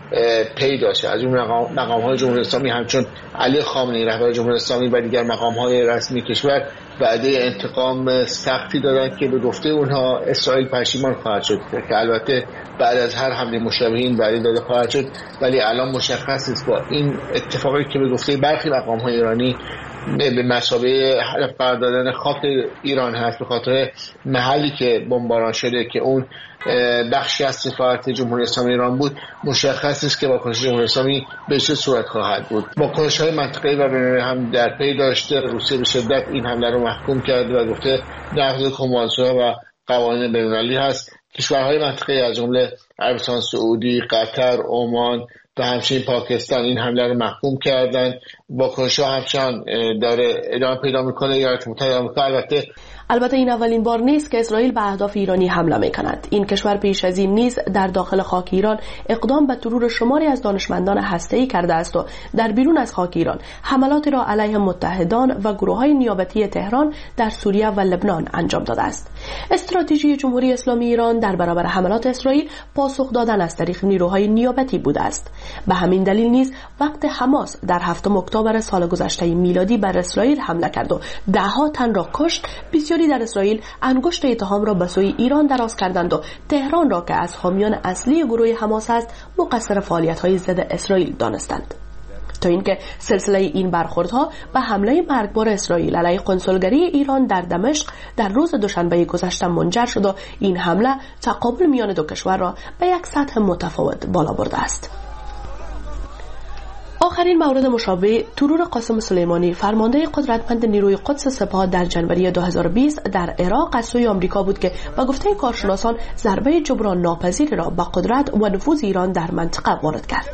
پی داشته. از اون مقام‌های جمهوری اسلامی همچون علی خامنه‌ای رهبر جمهوری اسلامی و دیگر مقام‌های رسمی کشور وعده انتقام سختی دادند که به گفته اونها اسرائیل پشیمان خواهد شد که البته بعد از هر حمله مشابه این وعده داده خواهد شد، ولی الان مشخص است با این اتفاقی که به گفته برخی مقام‌های ایرانی به مثابه قرار دادن خاک ایران هست به خاطر محلی که بمباران شده که اون بخشی از سفارت جمهوری اسلامی ایران بود، مشخص است که واکنش جمهوری اسلامی به چه صورت خواهد بود. واکنش‌های منطقه‌ای و بین‌المللی هم در پی داشته. روسیه به شدت این حمله رو محکوم کرده و گفته نقض کنوانسیون‌ها و قوانین بین‌المللی هست. کشورهای منطقه‌ای از جمله عربستان سعودی، قطر، عمان و همچنین پاکستان این حمله رو محکوم کردن. واکنش‌ها همچنان داره ادامه پیدا می‌کنه. ایالات متحده آمریکا البته این اولین بار نیست که اسرائیل به اهداف ایرانی حمله می‌کند. این کشور پیش از این نیز در داخل خاک ایران اقدام به ترور شماری از دانشمندان هسته‌ای کرده است و در بیرون از خاک ایران حملاتی را علیه متحدان و گروه‌های نیابتی تهران در سوریه و لبنان انجام داده است. استراتژی جمهوری اسلامی ایران در برابر حملات اسرائیل پاسخ دادن از طریق نیروهای نیابتی بوده است. به همین دلیل نیز وقت حماس در 7 اکتبر سال گذشته میلادی بر اسرائیل حمله کرد و ده‌ها تن را کشت، بسیاری در اسرائیل انگشت اتهام را به سوی ایران دراز کردند و تهران را که از حامیان اصلی گروه حماس است مقصر فعالیت‌های ضد اسرائیل دانستند. تا اینکه سلسله این برخوردها به حمله مرگبار اسرائیل علیه کنسولگری ایران در دمشق در روز دوشنبه گذشته منجر شد و این حمله تقابل میان دو کشور را به یک سطح متفاوت بالا برده است. آخرین مورد مشابه ترور قاسم سلیمانی فرمانده قدرتمند نیروی قدس سپاه در جنوری 2020 در عراق از سوی آمریکا بود که به گفته کارشناسان ضربه جبران ناپذیر را به قدرت و نفوذ ایران در منطقه وارد کرد.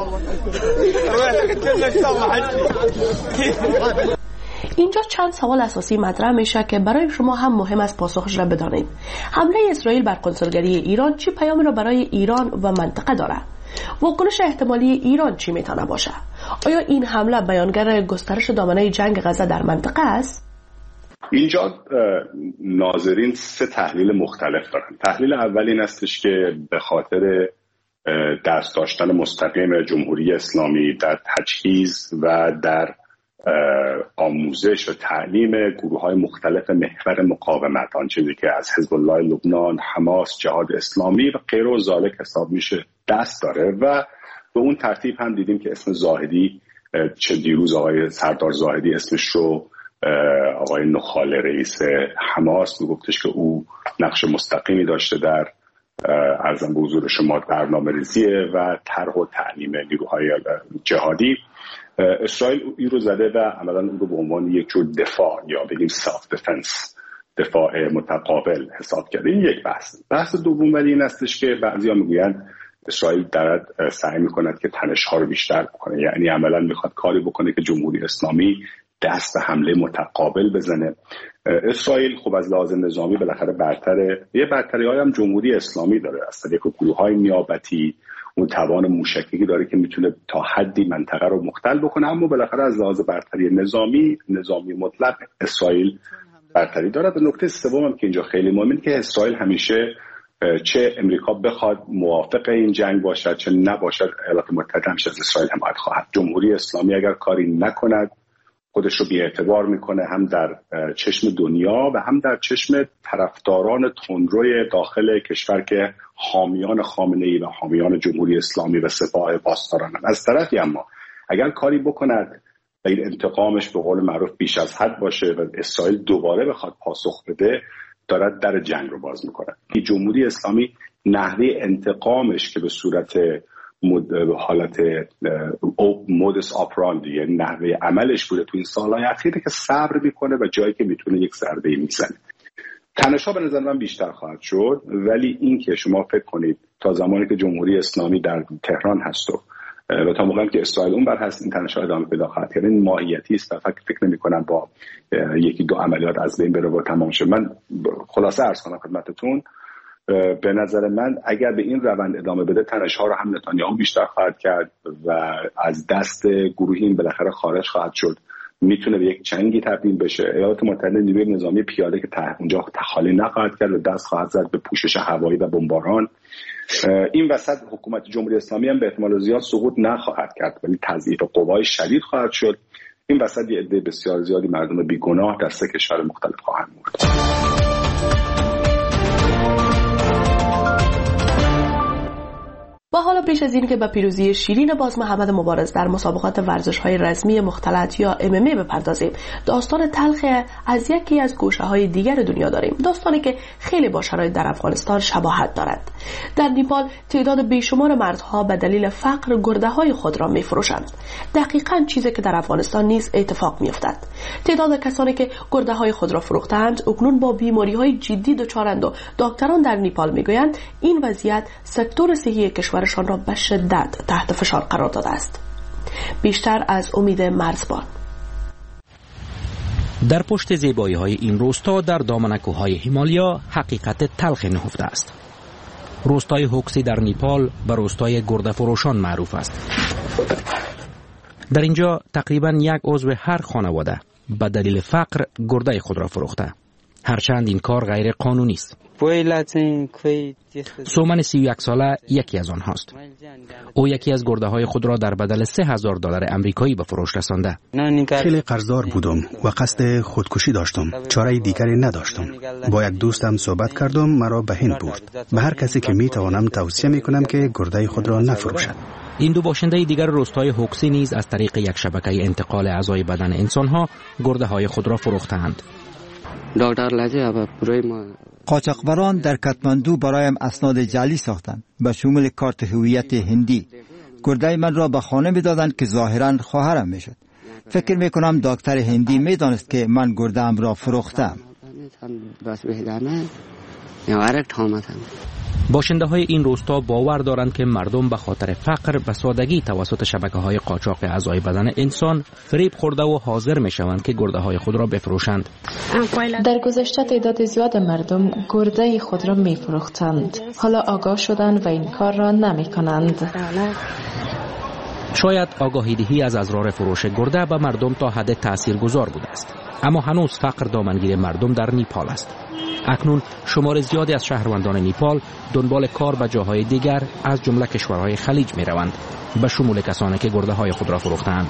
اینجا چند سوال اساسی مطرح میشه که برای شما هم مهم است پاسخش را بدانید. حمله اسرائیل بر کنسولگری ایران چه پیامی را برای ایران و منطقه دارد؟ واکنش احتمالی ایران چی میتونه باشه؟ آیا این حمله بیانگر گسترش دامنه جنگ غزه در منطقه است؟ اینجا ناظرین 3 تحلیل مختلف دارن. تحلیل اول این استش که به خاطر دست داشتن مستقیم جمهوری اسلامی در تجهیز و در آموزش و تعلیم گروه‌های مختلف محور مقاومت، آن چیزی که از حزب الله لبنان، حماس، جهاد اسلامی و غیر و ذالک حساب میشه دست داره و به اون ترتیب هم دیدیم که اسم زاهدی، چه دیروز آقای سردار زاهدی اسمش رو آقای نخاله رئیس حماس میگفتش که او نقش مستقیمی داشته در عرضم به حضور شما برنامه‌ریزی و طرح و تعلیم نیروهای جهادی. اسرائیل این رو زده و عملاً اون رو به عنوان یک جور دفاع یا بگیم سلف دفنس، دفاع متقابل حساب کرده. این یک بحث دوم ولی این استش که بعضیا میگویند اسرائیل دارد سعی میکند که تنش‌ها رو بیشتر بکنه، یعنی عملاً میخواد کاری بکنه که جمهوری اسلامی دست به حمله متقابل بزنه. اسرائیل خب از لحاظ نظامی بالاخره برتری‌های هم جمهوری اسلامی داره، از طریق گروه‌های نیابتی اون توان موشکی داره که میتونه تا حدی منطقه رو مختل بکنه، اما بالاخره از لحاظ برتری نظامی مطلق اسرائیل برتری داره. و نکته سوم هم که اینجا خیلی مهمه که اسرائیل همیشه چه امریکا بخواد موافق این جنگ باشد چه نباشد، ایالات متحده همیشه از اسرائیل حمایت خواهد. جمهوری اسلامی اگر کاری نکند خودش رو بی‌اعتبار میکنه، هم در چشم دنیا و هم در چشم طرفداران تندروی داخل کشور که حامیان خامنه‌ای و حامیان جمهوری اسلامی و سپاه پاسدارانند. از طرفی اما اگر کاری بکند و این انتقامش به قول معروف بیش از حد باشه و اسرائیل دوباره بخواد پاسخ بده، دارد در جنگ رو باز میکنه. جمهوری اسلامی نحوه انتقامش که به صورت حالت مودس آپراندی، یعنی نحوه عملش بوده تو این سالهای اخیره که صبر میکنه و جایی که میتونه یک ضربه میزنه. تنش‌ها به نظر من بیشتر خواهد شد، ولی این که شما فکر کنید تا زمانی که جمهوری اسلامی در تهران هست و تا موقعی که اسرائیل اون بر هست این تنش‌ها ادامه پیدا خواهد کرد. این ماهیتی است و فکر نمی‌کنم با یکی دو عملیات از بین بره و تمام شه. من خلاصه عرض کنم خدمتتون، به نظر من اگر به این روند ادامه بده تنش‌ها رو هم نتانیاهو بیشتر خواهد کرد و از دست گروهی این بالاخره خارج خواهد شد، میتونه به یک جنگی تبدیل بشه. ایالات متحده نیروی نظامی پیاده که اونجا تخالی نخواهد کرد و دست خواهد زد به پوشش هوایی و بمباران. این وسط حکومت جمهوری اسلامی هم به احتمال زیاد سقوط نخواهد کرد ولی تضعیف قوای شدید خواهد شد. این وسط یه عده بسیار زیادی مردم بیگناه در سه کشور مختلف خواهند مرد. و حالا پیش از این که به پیروزی شیرین باز محمد مبارز در مسابقات ورزش‌های رسمی مختلط یا MMA بپردازیم، داستان تلخ از یکی از گوشه‌های دیگر دنیا داریم، داستانی که خیلی با شرایط در افغانستان شباهت دارد. در نیپال تعداد بیشمار مردها به دلیل فقر گرده‌های خود را می‌فروشند. دقیقاً چیزی که در افغانستان نیز اتفاق می‌افتد. تعداد کسانی که گرده‌های خود را فروختند اکنون با بیماری‌های جدی دچارند و دکتران در نیپال می‌گویند این وضعیت سکتور صحی کشور شان را به شدت تحت فشار قرار داده است. بیشتر از امید مرزبان. در پشت زیبایی های این روستا در دامن کوههای هیمالیا حقیقت تلخ نهفته است. روستای هوکسی در نیپال به روستای گرده فروشان معروف است. در اینجا تقریبا یک عضو هر خانواده به دلیل فقر گرده خود را فروخته، هرچند این کار غیر قانونی است. سومن 31 ساله یکی از آنهاست. او یکی از گرده های خود را در بدل $3000 امریکایی به فروش رسانده. خیلی قرضدار بودم و قصد خودکشی داشتم. چاره دیگری نداشتم. با یک دوستم صحبت کردم، مرا به هند برد. به هر کسی که می توانم توصیه می کنم که گرده خود را نفروشد. این دو باشنده دیگر روستای هوکسی نیز از طریق یک شبکه انتقال اعضای بدن انسانها گرده های خود را فروختند. قاچاقبران در کاتماندو برایم اسناد جعلی ساختند به شمول کارت هویت هندی. گرده من را به خانه می‌دادند که ظاهراً خواهرم میشد. فکر می‌کنم دکتر هندی می‌دانست که من گرده‌ام را فروختم. باشنده های این روستا باور دارند که مردم به خاطر فقر به سادگی توسط شبکه‌های قاچاق اعضای بدن انسان فریب خورده و حاضر می‌شوند که گرده‌های خود را بفروشند. در گذشته تعداد زیاد مردم گرده خود را می‌فروختند. حالا آگاه شدند و این کار را نمی‌کنند. شاید آگاهی دهی از اضرار فروش گرده به مردم تا حد تاثیرگذار بوده است، اما هنوز فقر دامنگیر مردم در نیپال است. اکنون شمار زیادی از شهروندان نیپال دنبال کار به جاهای دیگر از جمله کشورهای خلیج می روند، به شمول کسانی که گرده های خود را فروختند.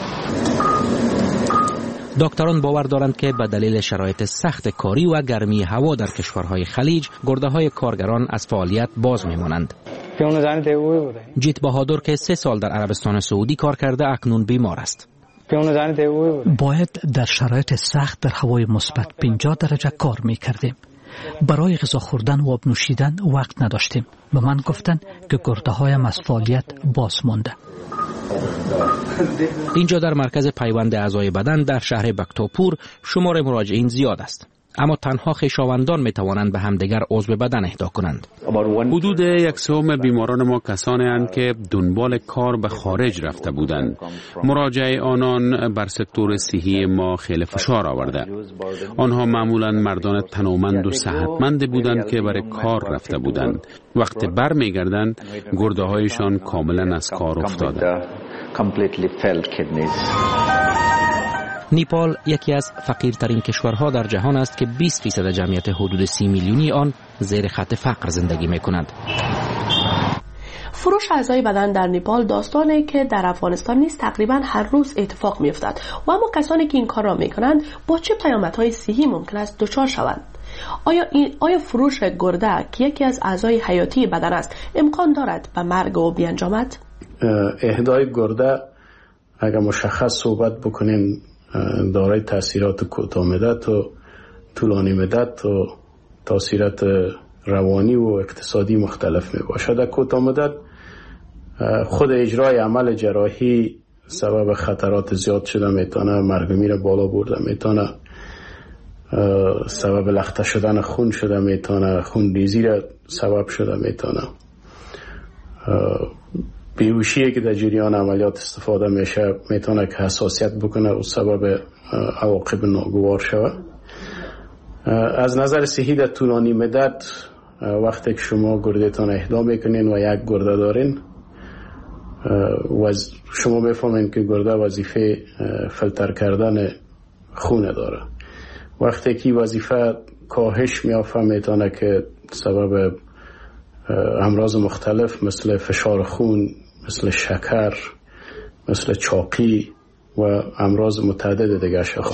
دکتران باور دارند که به دلیل شرایط سخت کاری و گرمی هوا در کشورهای خلیج گرده های کارگران از فعالیت باز می مانند. جیت بهادر که 3 سال در عربستان سعودی کار کرده اکنون بیمار است. باید در شرایط سخت در هوای مثبت 50 درجه کار می کردیم. برای غذا خوردن و آب نوشیدن وقت نداشتیم. به من گفتن که گرده هایم از فعالیت باز مانده. اینجا در مرکز پیوند اعضای بدن در شهر بکتاپور شمار مراجعین زیاد است، اما تنها خویشاوندان می توانند به همدیگر عضو بدن اهدا کنند. حدود 1/3 بیماران ما کسانی اند که دنبال کار به خارج رفته بودند. مراجعه آنان بر سکتور صحی ما خیلی فشار آورده. آنها معمولا مردان تنومند و صحتمند بودند که برای کار رفته بودند. وقتی بر می گردند گرده هایشان کاملا از کار افتاده. نیپال یکی از فقیرترین کشورها در جهان است که 20% جمعیت حدود 30 میلیونی آن زیر خط فقر زندگی می کند. فروش اعضای بدن در نیپال داستانی که در افغانستان نیز تقریبا هر روز اتفاق می افتد و اما کسانی که این کار را می کنند با چه پیامدهای صحی ممکن است دچار شوند؟ آیا فروش گرده که یکی از اعضای حیاتی بدن است امکان دارد به مرگ او بیانجامد؟ اهدای گرده اگر مشخص صحبت بکنیم دارای تاثیرات کوتاه مدت و طولانی مدت و تاثیرات روانی و اقتصادی مختلف می باشد. در کوتاه مدت خود اجرای عمل جراحی سبب خطرات زیاد شده میتونه، مرگ میر بالا برده میتونه، سبب لخته شدن خون شده میتونه، خون ریزی را سبب شده میتونه، بیهوشی که در جریان عملیات استفاده میشه میتونه که حساسیت بکنه و سبب عواقب ناگوار شود. از نظر صحی در طولانی مدت وقتی که شما گردهتان اهدا میکنین و یک گرده دارین شما بفهمین که گرده وظیفه فیلتر کردن خون داره. وقتی که وظیفه کاهش میافته میتونه که سبب امراض مختلف مثل فشار خون، مثل شکر، مثل چاقی و امراض متعدد دیگه شود.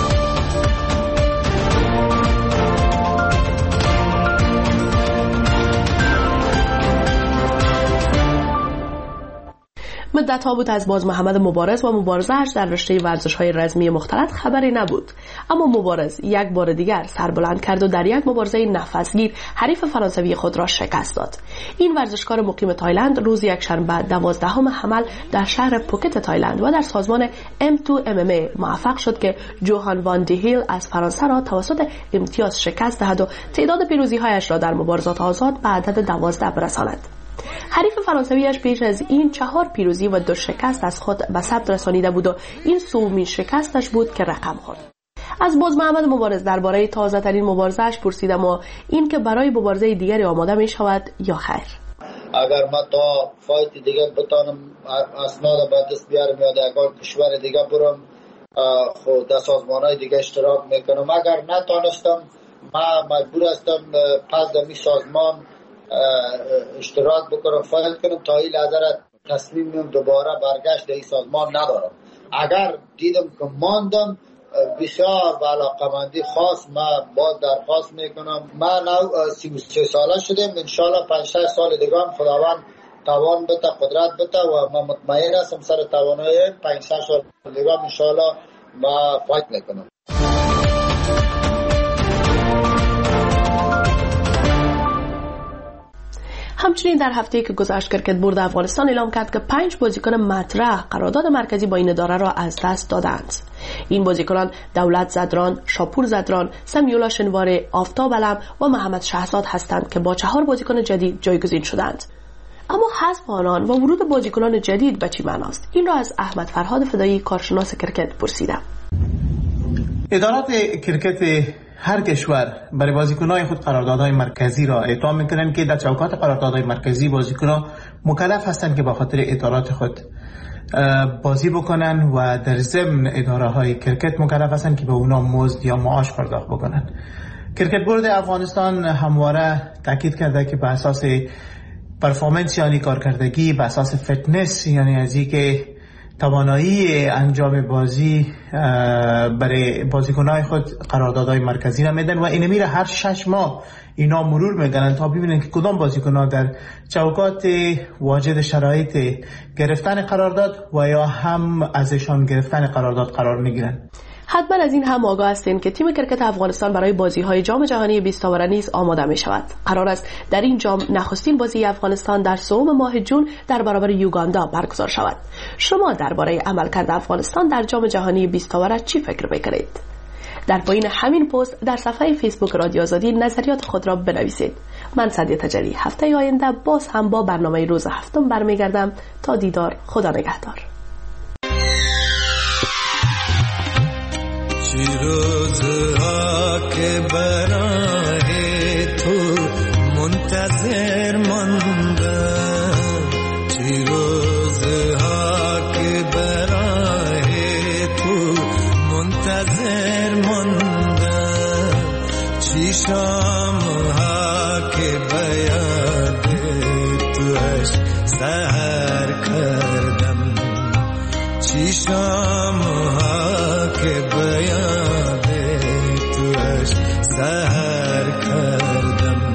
مدت‌ها بود از باز محمد مبارز و مبارزه‌اش در رشته ورزش‌های رزمی مختلط خبری نبود، اما مبارز یک بار دیگر سر بلند کرد و در یک مبارزه نفسگیر حریف فرانسوی خود را شکست داد. این ورزشکار مقیم تایلند روز یکشنبه 12 حمل در شهر پوکت تایلند و در سازمان M2 MMA موفق شد که جوهان وان دی هیل از فرانسه را توسط امتیاز شکست دهد و تعداد پیروزی‌هایش را در مبارزات آزاد به عدد 12 برساند. حریف فرانسویش پیش از این 4 پیروزی و 2 شکست از خود به ثبت رسانیده بود و این سومین شکستش بود که رقم خورد. از باز محمد مبارز درباره تازه ترین مبارزه‌اش پرسیدم و این که برای مبارزه دیگری آماده می شود یا خیر. اگر ما تا فایت دیگه بتانم اسناد به دست بیارم یا در کشور دیگه برم خود در سازمان‌های دیگه اشتراک میکنم. اگر نتانستم ما مجبور هستم پس در می سازمان اشتراک بکنم، فایل کنم. تا این لحظه تصمیم دوباره برگشت در این سازمان ندارم. اگر دیدم که ماندم بسیار با علاقمندی خاص ما باز درخواست میکنم. من 33 ساله شدم، انشالله 5-6 سال دیگه هم خداوند توان بده، قدرت بده و من مطمئن هستم سر توانای 5-6 سال دیگه هم انشالله ما فایت میکنم. همچنین در هفته‌ای که گذشت کرکت بورد افغانستان اعلام کرد که 5 بازیکن مطرح قرارداد مرکزی با این اداره را از دست دادند. این بازیکنان دولت زدران، شاپور زدران، سمیولا شنواره، آفتاب علم و محمد شهزاد هستند که با 4 بازیکن جدید جایگزین شدند. اما حذف آنان و ورود بازیکنان جدید به چه معناست؟ این را از احمد فرهاد فدایی کارشناس کرکت پرسیدم. ادارات کرکت هر کشور برای بازیکنان خود قراردادهای مرکزی را اعطا میکنند که در چوکات قراردادهای مرکزی بازیکنان مکلف هستند که با خاطر ادارات خود بازی بکنن و در ضمن اداره های کرکت مکلف هستند که به اونا مزد یا معاش پرداخت بکنن. کرکت بورد افغانستان همواره تاکید کرده که به اساس پرفورمنس یعنی کارکردگی، به اساس فتنس یعنی از اینکه توانایی انجام بازی برای بازیکن‌های خود قراردادهای مرکزی را میدن و این میره هر 6 ماه اینا مرور میکنن تا ببینن که کدام بازیکن‌ها در چوکات واجد شرایط گرفتن قرارداد و یا هم ازشان گرفتن قرارداد قرار میگیرن. حتما از این هم آگاه هستین که تیم کرکت افغانستان برای بازی‌های جام جهانی 20 تاوره نیز آماده می شود. قرار است در این جام نخستین بازی افغانستان در سوم ماه جون در برابر یوگاندا برگزار شود. شما درباره عملکرد افغانستان در جام جهانی 20 تاوره چی فکر می‌کنید؟ در پایین همین پست در صفحه فیسبوک رادیو آزادی نظریات خود را بنویسید. من سعدیه تجلی هفته آینده باز هم با برنامه روز هفتم برمیگردم. تا دیدار، خدا نگهدار. روزها که برای تو منتظر ماندم، چی روزها که برای تو منتظر ماندم، چی شامها که بیاد توش سهر کردم، چی شامها که بیاد توش سهر کردم،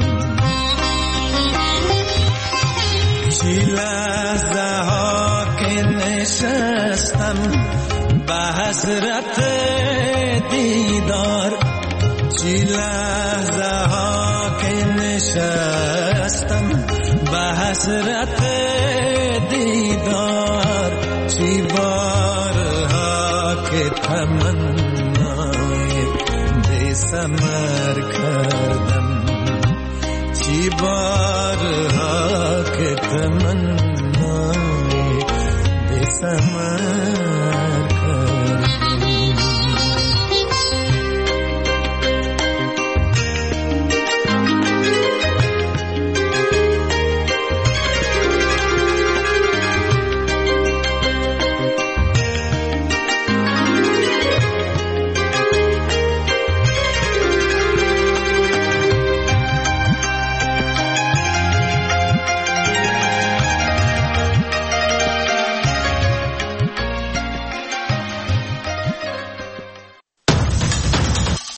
چی لحظه ها که نشستم به حسرت دیدار، چی لحظه ها که نشستم نشستم به حسرت دیدار چی بارها که تمنای بی ثمر کرد